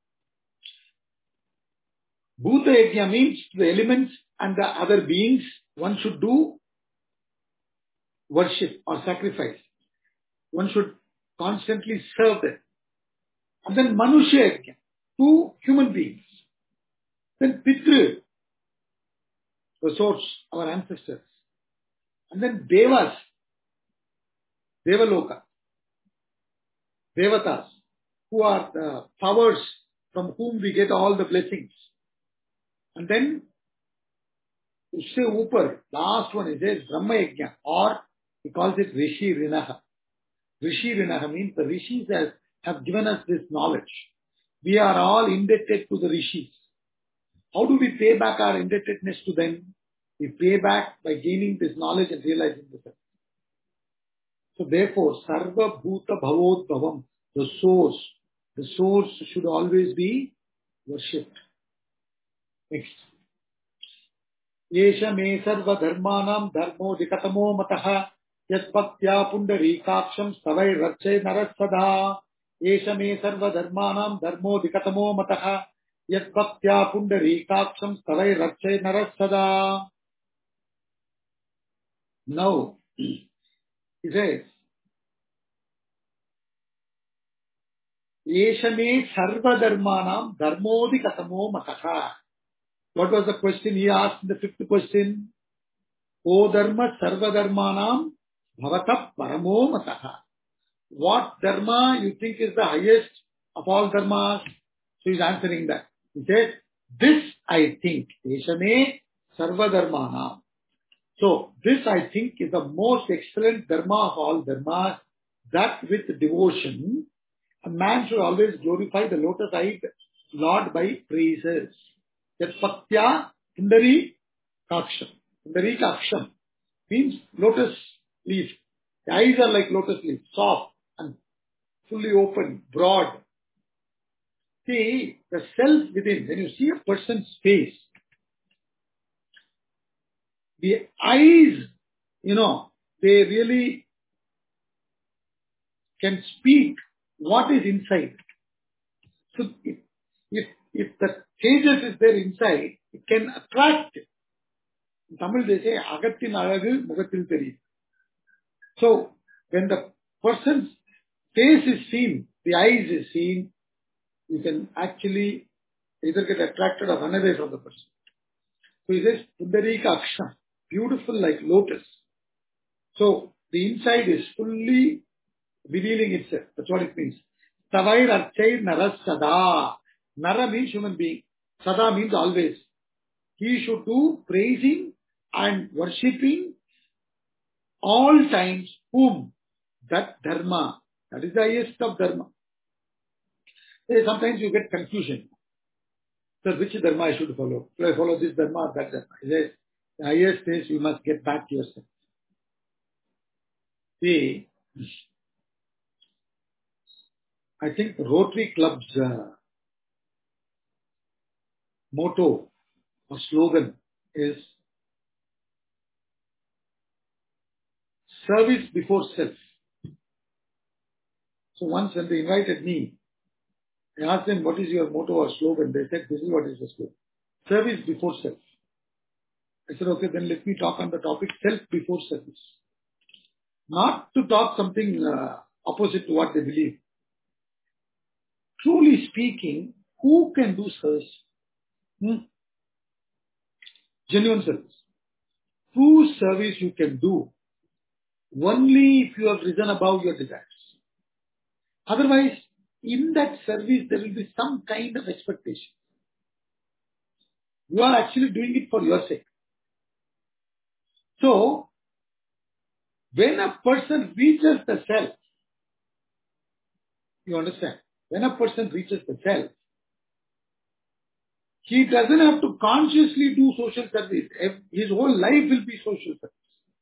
Bhuta Yajna means the elements and the other beings, one should do worship or sacrifice. One should constantly serve them. And then Manusha Yajna, two human beings. Then Pitru, the source, our ancestors. And then Devas, Devaloka, Devatas, who are the powers from whom we get all the blessings. And then, usse upar, last one is a Brahma Yajna, or he calls it Rishi Rinaha. Rishi Rinaha means the Rishis has, have given us this knowledge. We are all indebted to the Rishis. How do we pay back our indebtedness to them? We pay back by gaining this knowledge and realizing this. So therefore, Sarva Bhuta Bhavot Bhavam, the source, the source should always be worshipped. Next. Yesha me sarva dharmanam dharmo dikatamo mataha yat bhaktya pundarikaksham savai rachay narasada. Yesha me sarva dharmanam dharmo dikatamo mataha yat bhaktya pundarikaksham savai rachay narasada. Now, he says, Yesha me sarva dharmanam dharmo dikatamo mataha. What was the question he asked in the fifth question? O dharma sarva dharmanam bhavata paramo mataha. What dharma you think is the highest of all dharmas? So he is answering that. He says, this I think, Yeshame sarva dharmanam. So this I think is the most excellent dharma of all dharmas, that with devotion, a man should always glorify the lotus-eyed Lord by praises. Yat Paktya Pundari Kaksham. Pundari Kaksham means lotus leaf. The eyes are like lotus leaf, soft and fully open, broad. See, the self within, when you see a person's face, the eyes, you know, they really can speak what is inside. So if, if, if the tejas is there inside, it can attract. In Tamil they say, Agattin Alagu Mugatil Teri. So when the person's face is seen, the eyes is seen, you can actually either get attracted or run away from the person. So he says, Pundarika Aksham, beautiful like lotus. So the inside is fully revealing itself. That's what it means. Tavair Archai Naras Sada. Nara means human being. Sada means always. He should do praising and worshipping all times whom? That dharma. That is the highest of dharma. Sometimes you get confusion. So which dharma I should follow? Should I follow this dharma or that dharma? He says, the highest is you must get back to yourself. See, I think the Rotary Club's uh, motto or slogan is service before self. So once when they invited me, I asked them, what is your motto or slogan? They said, this is what is the slogan. Service before self. I said, okay, then let me talk on the topic self before service. Not to talk something uh, opposite to what they believe. Truly speaking, who can do service? Hmm? Genuine service. True service you can do only if you have risen above your desires. Otherwise, in that service there will be some kind of expectation. You are actually doing it for your sake. So, when a person reaches the self, you understand? When a person reaches the self, he doesn't have to consciously do social service. His whole life will be social service.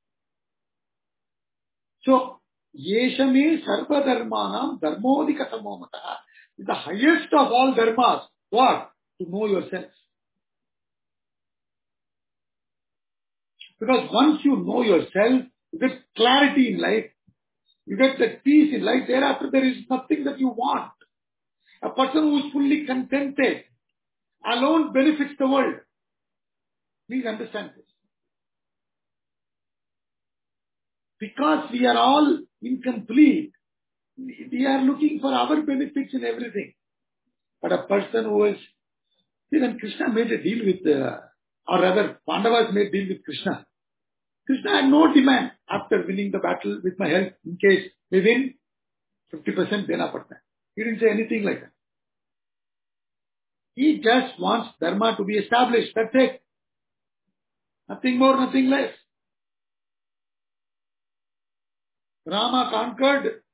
So, Yeshame Sarva Dharmanam Dharmodikatamo Mataha is the highest of all dharmas. What? To know yourself. Because once you know yourself, you get clarity in life, you get that peace in life, thereafter there is nothing that you want. A person who is fully contented alone benefits the world. Please understand this. Because we are all incomplete, we are looking for our benefits in everything. But a person who is, see, when Krishna made a deal with, uh, or rather Pandavas made a deal with Krishna, Krishna had no demand after winning the battle with my help. In case we win, fifty percent dena padta. He didn't say anything like that. He just wants dharma to be established. That's it. Nothing more, nothing less. Rama conquered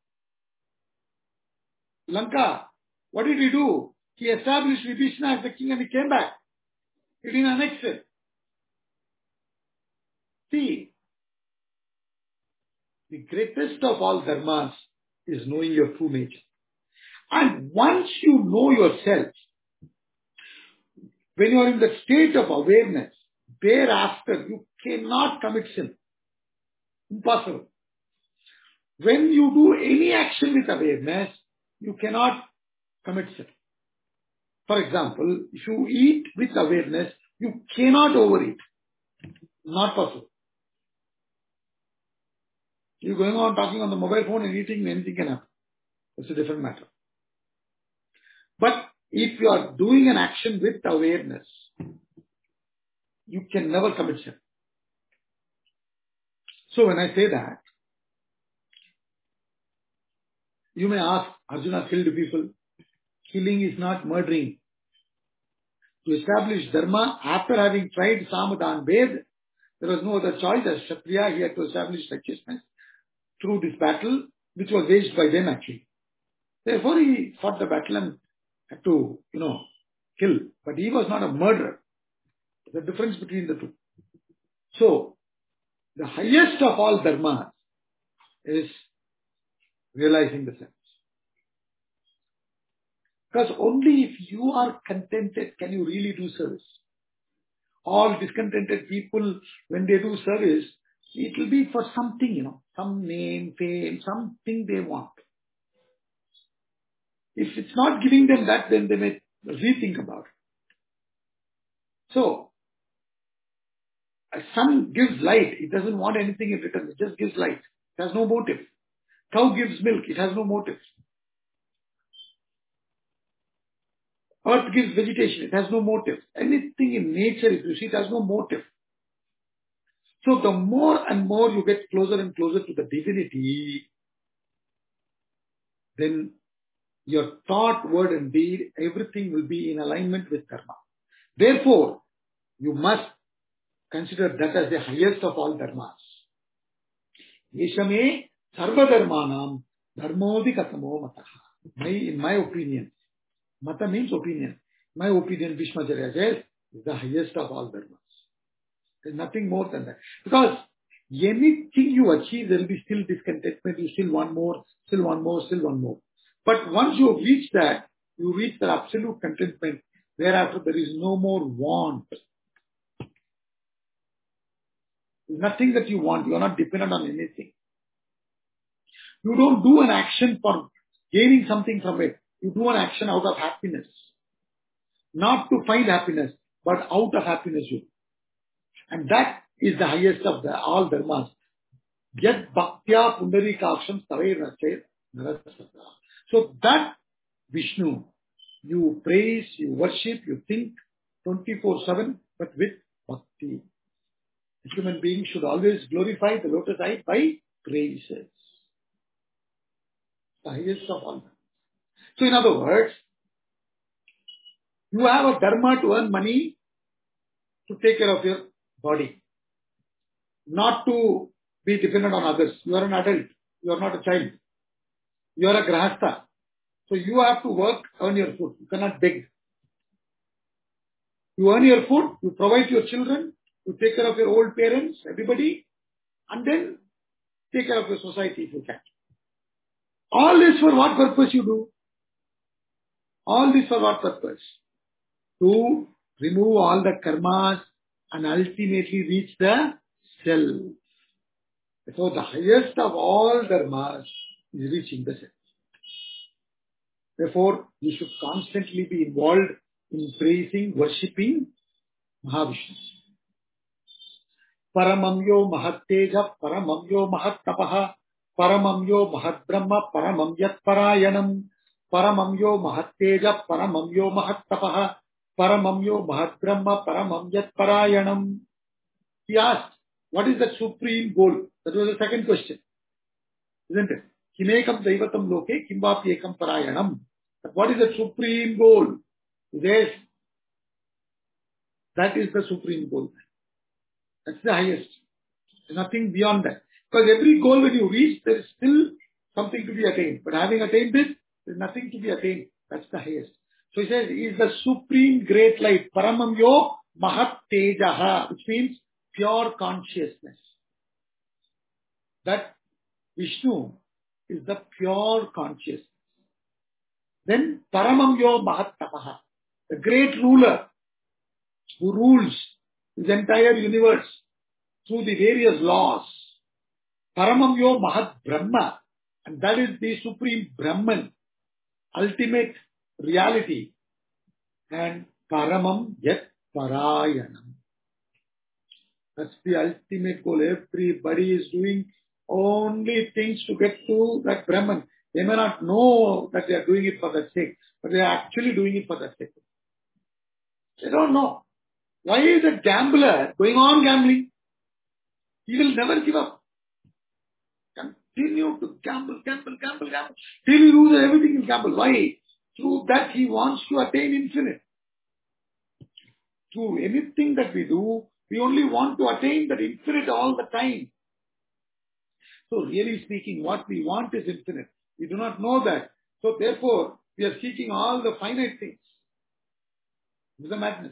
Lanka. What did he do? He established Vibhishana as the king and he came back. He didn't annex it. See, the greatest of all dharmas is knowing your true nature. And once you know yourself, when you are in the state of awareness, thereafter you cannot commit sin. Impossible. When you do any action with awareness, you cannot commit sin. For example, if you eat with awareness, you cannot overeat. Not possible. You're going on talking on the mobile phone and eating, anything can happen. It's a different matter. But if you are doing an action with awareness, you can never commit sin. So when I say that, you may ask, Arjuna killed people. Killing is not murdering. To establish dharma, after having tried Samadhan Ved, there was no other choice. As Kshatriya, he had to establish righteousness through this battle, which was waged by them actually. Therefore, he fought the battle and had to, you know, kill. But he was not a murderer. The difference between the two. So, the highest of all dharmas is realizing the sense. Because only if you are contented can you really do service. All discontented people, when they do service, it will be for something, you know, some name, fame, something they want. If it's not giving them that, then they may rethink about it. So, a sun gives light. It doesn't want anything in return. It just gives light. It has no motive. Cow gives milk. It has no motive. Earth gives vegetation. It has no motive. Anything in nature, if you see, it has no motive. So the more and more you get closer and closer to the divinity, then your thought, word and deed, everything will be in alignment with karma. Therefore, you must consider that as the highest of all dharmas. Yeshame sarva dharmanam dharmodikatamo mataha. My, in my opinion, mata means opinion. My opinion, Bhishmacharya says, is the highest of all dharmas. There's nothing more than that. Because anything you achieve, there will be still discontentment. You still want more, still want more, still want more. But once you reach that, you reach the absolute contentment. Thereafter, there is no more want. There's nothing that you want. You are not dependent on anything. You don't do an action for gaining something from it. You do an action out of happiness. Not to find happiness, but out of happiness you do. And that is the highest of the all dharmas. Yad bhaktya pundarikaksham stavair narasata. So that Vishnu, you praise, you worship, you think twenty-four seven, but with bhakti. A human being should always glorify the lotus eye by praises. The highest of all. So in other words, you have a dharma to earn money, to take care of your body, not to be dependent on others. You are an adult. You are not a child. You are a grahastha. So you have to work, earn your food. You cannot beg. You earn your food, you provide your children, you take care of your old parents, everybody, and then take care of your society if you can. All this for what purpose you do? All this for what purpose? To remove all the karmas and ultimately reach the self. So the highest of all dharmas is reaching the self. Therefore, you should constantly be involved in praising, worshipping Mahavishnu. Paramamyo mahatteja, paramamyo mahattapaha, paramamyo mahatbrahma, paramam yat parayanam, paramamyo mahatteja, paramamyo mahattapaha, paramamyo mahatbrahma, paramam yat parayanam. He asked, what is the supreme goal? That was the second question. Isn't it? Kimekam daivatam loke, kimvapi ekam parayanam. But what is the supreme goal? Yes, that is the supreme goal. That's the highest. There's nothing beyond that. Because every goal when you reach, there is still something to be attained. But having attained this, there's nothing to be attained. That's the highest. So he says, he is the supreme great light. Paramamyo mahat tejaha, which means pure consciousness. That Vishnu is the pure consciousness. Then Paramamyo Mahattapaha, the great ruler who rules his entire universe through the various laws. Paramamyo Mahat Brahma, and that is the supreme Brahman, ultimate reality. And Paramam Yat Parayanam. That's the ultimate goal. Everybody is doing only things to get to that Brahman. They may not know that they are doing it for that sake, but they are actually doing it for that sake. They don't know. Why is a gambler going on gambling? He will never give up. Continue to gamble, gamble, gamble, gamble. Till he loses everything, he gamble. Why? Through that he wants to attain infinite. Through anything that we do, we only want to attain that infinite all the time. So really speaking, what we want is infinite. We do not know that. So therefore, we are seeking all the finite things. This is a madness.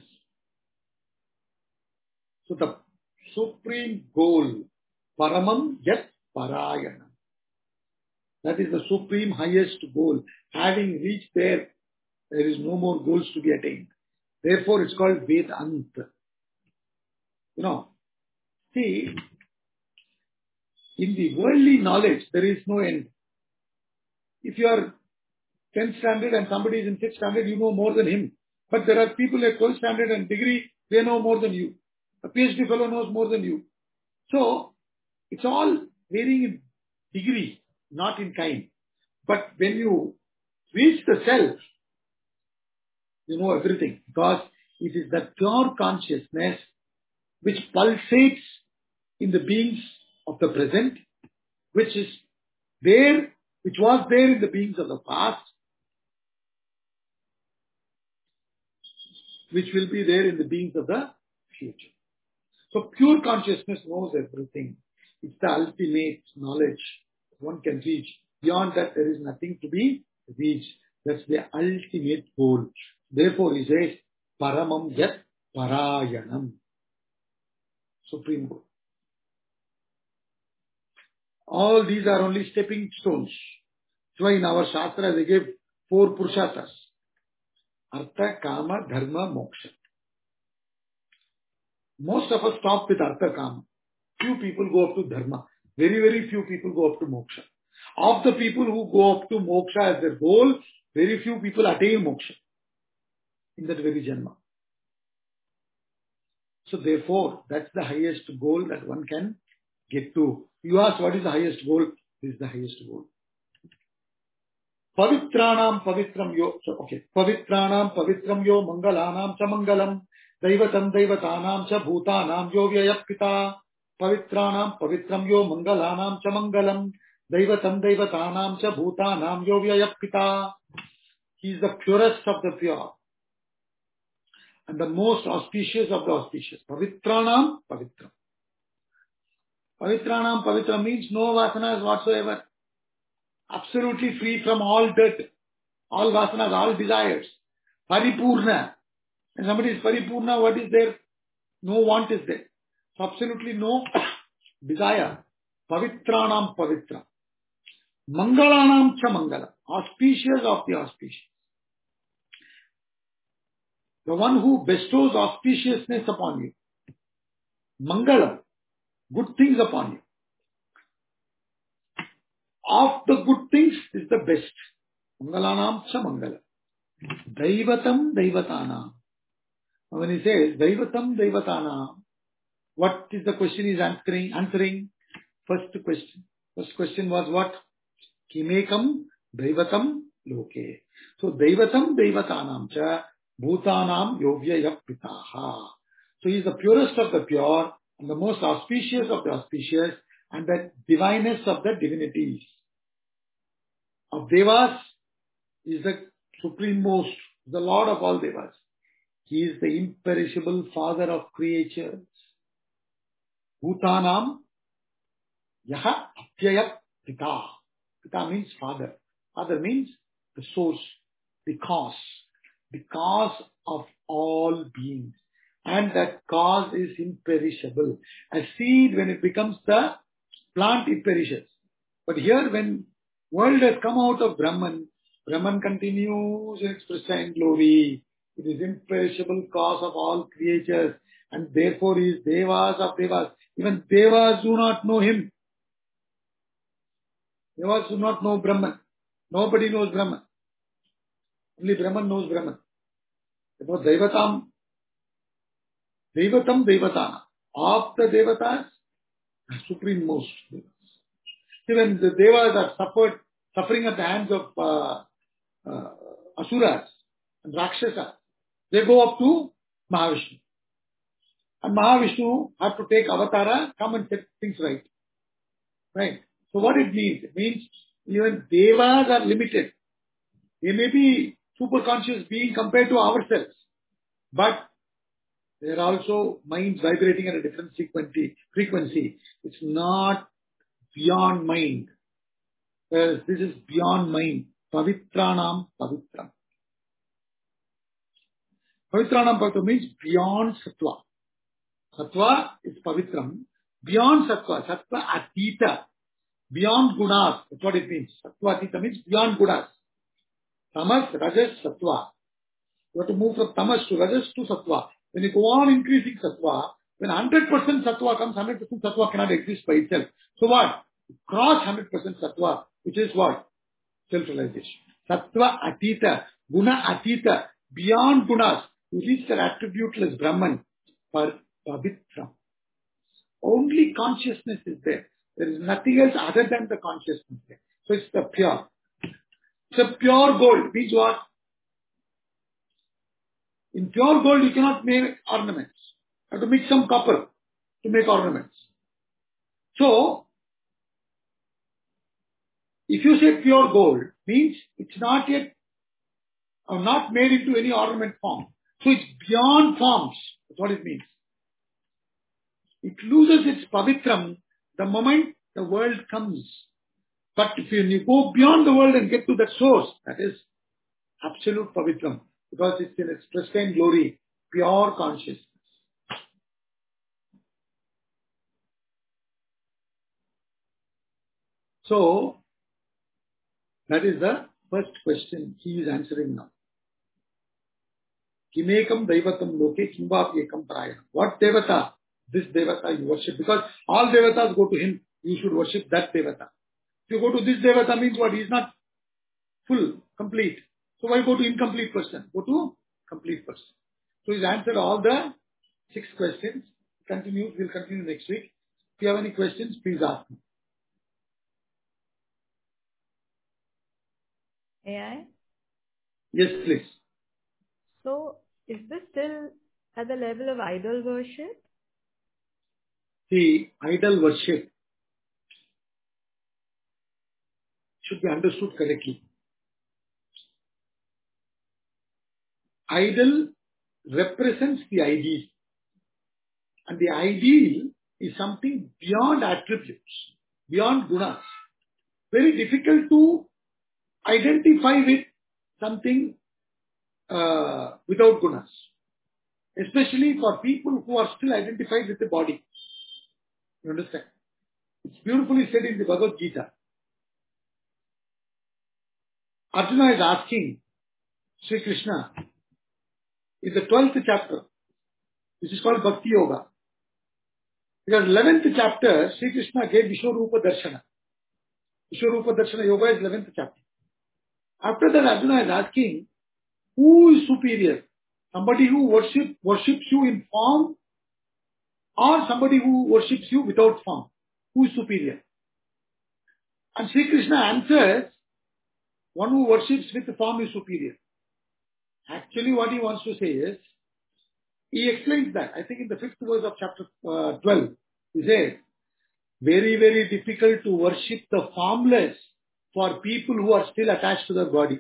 So the supreme goal, Paramam Yat Parayanam. That is the supreme highest goal. Having reached there, there is no more goals to be attained. Therefore, it's called Vedanta. You know, see, in the worldly knowledge, there is no end. If you are tenth standard and somebody is in sixth standard, you know more than him. But there are people at twelfth standard and degree, they know more than you. A PhD fellow knows more than you. So, it's all varying in degree, not in kind. But when you reach the self, you know everything. Because it is that pure consciousness which pulsates in the beings of the present, which is there, which was there in the beings of the past, which will be there in the beings of the future. So pure consciousness knows everything. It's the ultimate knowledge one can reach. Beyond that, there is nothing to be reached. That's the ultimate goal. Therefore, he says, Paramam Yat Parayanam. Supreme goal. All these are only stepping stones. That's why in our Shastra they give four Purusharthas. Artha, Kama, Dharma, Moksha. Most of us stop with Artha, Kama. Few people go up to Dharma. Very, very few people go up to Moksha. Of the people who go up to Moksha as their goal, very few people attain Moksha in that very Janma. So therefore, that's the highest goal that one can get to. You ask what is the highest goal? This is the highest goal. Pavitranam pavitram yo, so, okay. Pavitranam pavitram yo mangalanam cha mangalam. Daivatam daivatanam cha bhutanam yo vyayapita. Pavitranam pavitram yo mangalanam cha mangalam. Daivatam daivatanam cha bhutanam yo vyayapita. He is the purest of the pure. and the most auspicious of the auspicious. Pavitranam Pavitram. Pavitranam Pavitram means no vasanas whatsoever. Absolutely free from all dirt, all vasanas, all desires. Paripurna. When somebody is Paripurna, what is there? No want is there. So absolutely no desire. Pavitranam Pavitram. Mangalanam cha Mangala. Auspicious of the auspicious. The one who bestows auspiciousness upon you. Mangalam. Good things upon you. Of the good things is the best. Mangalanam cha Mangala. Daivatam Daivatanam. When he says Daivatam Daivatanam, what is the question he is answering? Answering first question. First question was what? Kimekam Daivatam Loke. So Daivatam Daivatanam cha Bhutanam Yovyaya Pitaha. So he is the purest of the pure and the most auspicious of the auspicious and the divineness of the divinities. Of Devas is the supreme most, the Lord of all Devas. He is the imperishable father of creatures. Bhutanam Yaha Apyaya Pita. Pita means father. Father means the source, the cause. The cause of all beings. And that cause is imperishable. A seed, when it becomes the plant, it perishes. But here, when world has come out of Brahman, Brahman continues in its pristine glory. It is imperishable cause of all creatures. And therefore he is Devas of Devas. Even Devas do not know him. Devas do not know Brahman. Nobody knows Brahman. Only Brahman knows Brahman. Therefore Daivatam, Daivatam Daivatana. Of the Devatas, supreme most. Even the Devas are suffered, suffering at the hands of uh, uh, Asuras and Rakshasas. They go up to Mahavishnu. And Mahavishnu had to take avatara, come and set things right. Right. So what it means? It means even Devas are limited. They may be super conscious being compared to ourselves. But there are also minds vibrating at a different frequency. It's not beyond mind. Whereas this is beyond mind. Pavitranam Pavitram. Pavitranam Pavitram means beyond Sattva. Sattva is Pavitram. Beyond Sattva. Sattva Atita. Beyond Gunas. That's what it means. Sattva Atita means beyond Gunas. Tamas, Rajas, Sattva. You have to move from Tamas to Rajas to Sattva. When you go on increasing Sattva, when one hundred percent Sattva comes, one hundred percent Sattva cannot exist by itself. So what? Cross one hundred percent Sattva, which is what? Self-realization. Sattva Atita, Guna Atita, beyond Gunas. You reach the attributeless Brahman for Pavitram. Only consciousness is there. There is nothing else other than the consciousness there. So it's the pure. It's a pure gold. Means what? In pure gold you cannot make ornaments. You have to mix some copper to make ornaments. So, if you say pure gold, means it's not yet, or not made into any ornament form. So it's beyond forms. That's what it means. It loses its pavitram the moment the world comes. But if you, you go beyond the world and get to that source, that is absolute pavitram. Because it's in its pristine glory, pure consciousness. So, that is the first question he is answering now. Kimekam Daivatam Loke Kimbapyekam Prayana. What Devata? This Devata you worship. Because all Devatas go to him. You should worship that Devata. If you go to this Devata means what? He is not full, complete. So why go to incomplete person? Go to complete person. So he's answered all the six questions. Continue. We'll continue next week. If you have any questions, please ask me. A I? Yes, please. So, is this still at the level of idol worship? See, idol worship should be understood correctly. Idol represents the ideal. And the ideal is something beyond attributes, beyond gunas. Very difficult to identify with something uh, without gunas. Especially for people who are still identified with the body. You understand? It's beautifully said in the Bhagavad Gita. Arjuna is asking Sri Krishna in the twelfth chapter, which is called Bhakti Yoga. Because eleventh chapter, Sri Krishna gave Vishwarupa Darshana. Vishwarupa Darshana Yoga is eleventh chapter. After that, Arjuna is asking, who is superior? Somebody who worship, worships you in form or somebody who worships you without form? Who is superior? And Sri Krishna answers, one who worships with the form is superior. Actually, what he wants to say is, he explains that. I think in the fifth verse of chapter uh, twelve, he says, very, very difficult to worship the formless for people who are still attached to the body.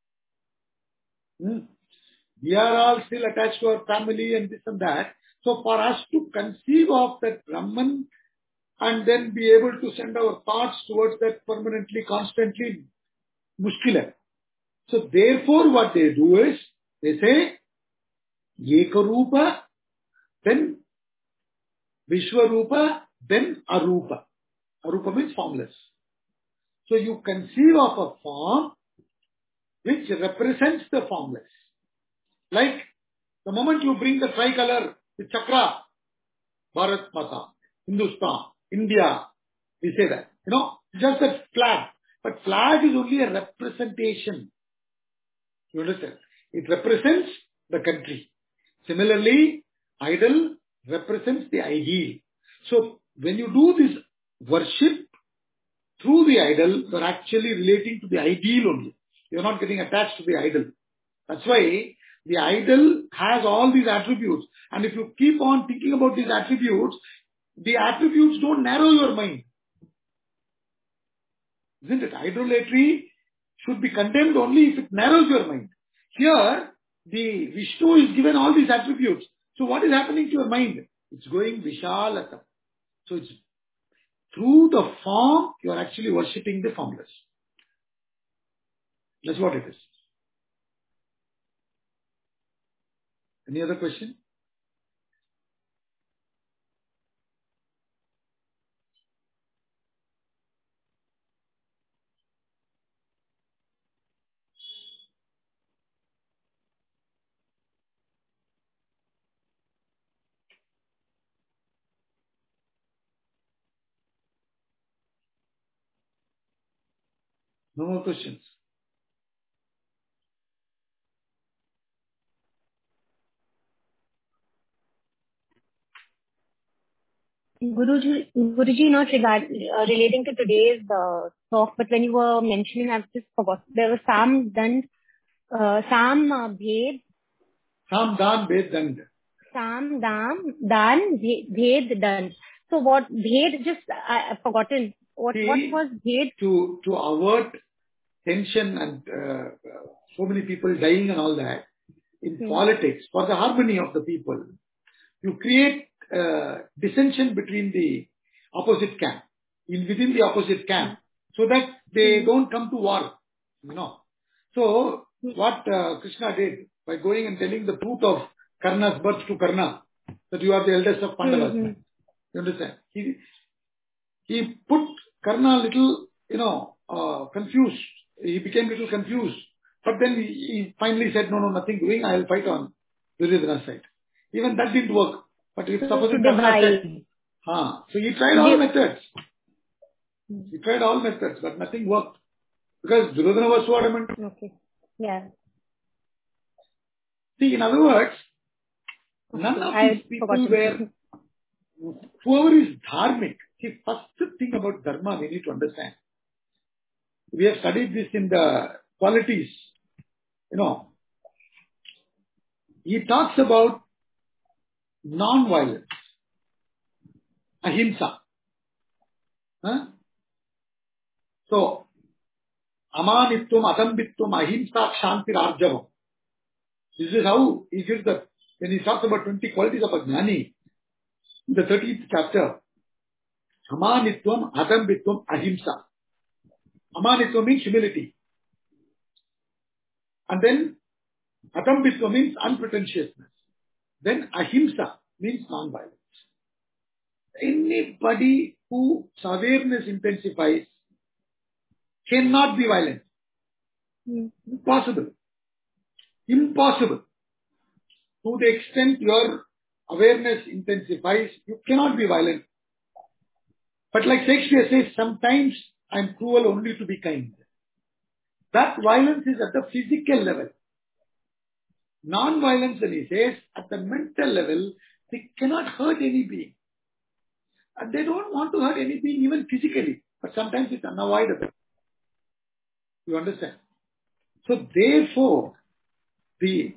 Hmm. We are all still attached to our family and this and that. So for us to conceive of that Brahman and then be able to send our thoughts towards that permanently, constantly, mushkila. So therefore what they do is, they say, Ekarupa, then Vishwarupa, then Arupa. Arupa means formless. So you conceive of a form which represents the formless. Like the moment you bring the tricolor, the chakra, Bharat Mata, Hindustan, India, we say that. You know, just a flag. But flag is only a representation. You understand? It represents the country. Similarly, idol represents the ideal. So when you do this worship through the idol, you are actually relating to the ideal only. You are not getting attached to the idol. That's why the idol has all these attributes. And if you keep on thinking about these attributes, the attributes don't narrow your mind. Isn't it? Idolatry should be condemned only if it narrows your mind. Here, the Vishnu is given all these attributes. So what is happening to your mind? It's going Vishalatam. So it's through the form, you are actually worshipping the formless. That's what it is. Any other question? No more questions. Guruji, Guruji, not regard, uh, relating to today's uh, talk, but when you were mentioning, I've just forgot. There was Sam Dand, uh, Sam uh, Bhed. Sam Dan Bhed Dand. Sam Dam Dan Bhed Dand. So what Bhed? Just I, I've forgotten. What See, what was Bhed? To to avert tension and uh, so many people dying and all that in hmm. politics, for the harmony of the people, you create uh, dissension between the opposite camp, in within the opposite camp, so that they hmm. don't come to war. You know. So what uh, Krishna did by going and telling the truth of Karna's birth to Karna, that you are the eldest of Pandavas. Mm-hmm. You understand? He he put Karna a little, you know, uh, confused. He became a little confused. But then he, he finally said, no, no, nothing doing. I will fight on Duryodhana's side. Even that didn't work. But if suppose Karna said, huh. So he tried all methods. He tried all methods, but nothing worked. Because Duryodhana was so adamant. Okay. Yeah. See, in other words, okay. none of I these people were, whoever is dharmic, see, first thing about dharma we need to understand. We have studied this in the qualities, you know. He talks about non-violence, ahimsa. Huh? So, amanitvam, adambitvam, ahimsa, kshantir, arjavam. This is how he gives the when he talks about twenty qualities of a Jnani, in the thirteenth chapter, Amanitvam, Adambitvam, Ahimsa. Amanitvam means humility. And then Adambitvam means unpretentiousness. Then Ahimsa means non-violence. Anybody whose awareness intensifies cannot be violent. Mm. Impossible. Impossible. To the extent your awareness intensifies, you cannot be violent. But like Shakespeare says, sometimes I am cruel only to be kind. That violence is at the physical level. Non-violence, when he says, at the mental level, they cannot hurt any being. And they don't want to hurt any being even physically. But sometimes it's unavoidable. You understand? So therefore, the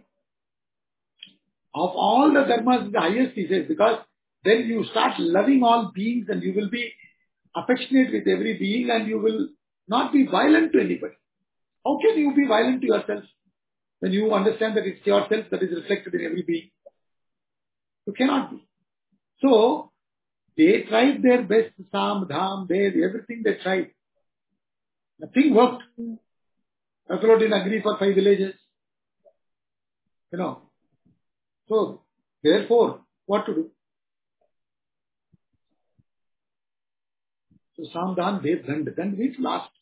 of all the dharmas, the highest he says, because then you start loving all beings and you will be affectionate with every being and you will not be violent to anybody. How can you be violent to yourself when you understand that it's yourself that is reflected in every being? You cannot be. So, they tried their best, Sam, Dham, Ved, everything they tried. Nothing worked. Buffalo didn't agree for five villages. You know. So, therefore, what to do? So, Sam, Dham, Ved, Dand. Dand means last.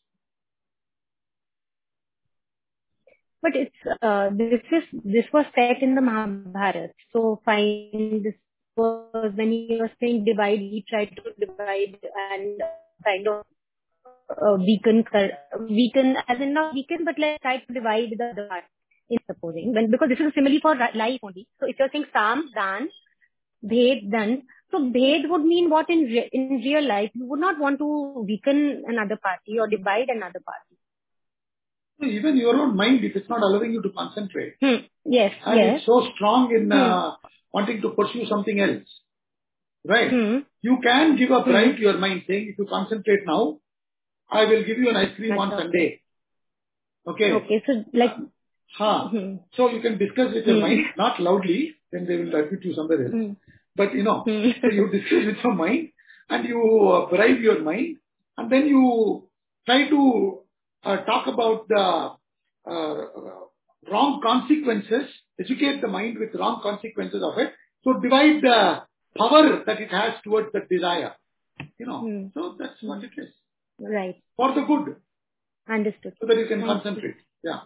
But it's uh, this is this was set in the Mahabharata. So fine, this was when he was saying divide, he tried to divide and kind of uh, weaken, weaken as in not weaken, but like try to divide the other part in supposing. When, because this is a simile for life only. So if you're saying Sam, Dan, Bhed, Dan, so Bhed would mean what in re- in real life? You would not want to weaken another party or divide another party. So even your own mind, if it's not allowing you to concentrate, Hmm. Yes, and yes. it's so strong in uh, Hmm. wanting to pursue something else, right? Hmm. You can give a bribe Hmm. to your mind saying, if you concentrate now, I will give you an ice cream on That's Sunday. Okay. Okay, so like, Uh, huh. hmm. So you can discuss with your Hmm. mind, not loudly, then they will admit you somewhere else. Hmm. But you know, Hmm. so you discuss with your mind and you uh, bribe your mind and then you try to uh, talk about the uh, wrong consequences, educate the mind with wrong consequences of it. So divide the power that it has towards the desire. You know, Hmm. so that's what it is. Right. For the good, Understood. so that you can Understood. concentrate. Yeah.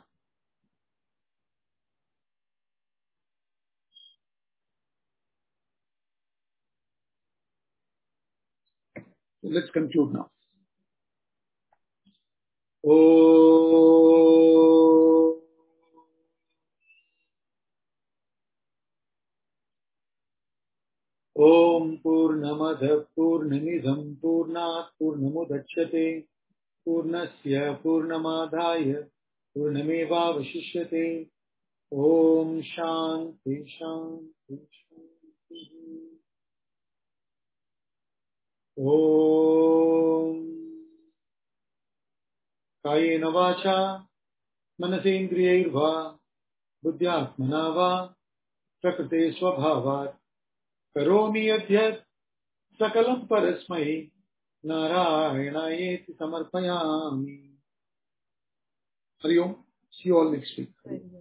So let's conclude now. Oh. Om Purnamada Purnamidam Purnat Purnamudachyate Purnasya Purnamadhaya Purnameva Vashishyate. Om Shanti Shanti Shanti. Om Kayena Vacha Manasendriyairbha Buddhyatmana Va Prakrite Swabhavat Karomi Adhyat Sakalam Parasmai Narayanayeति Samarpayami. Hari Om. See you all next week.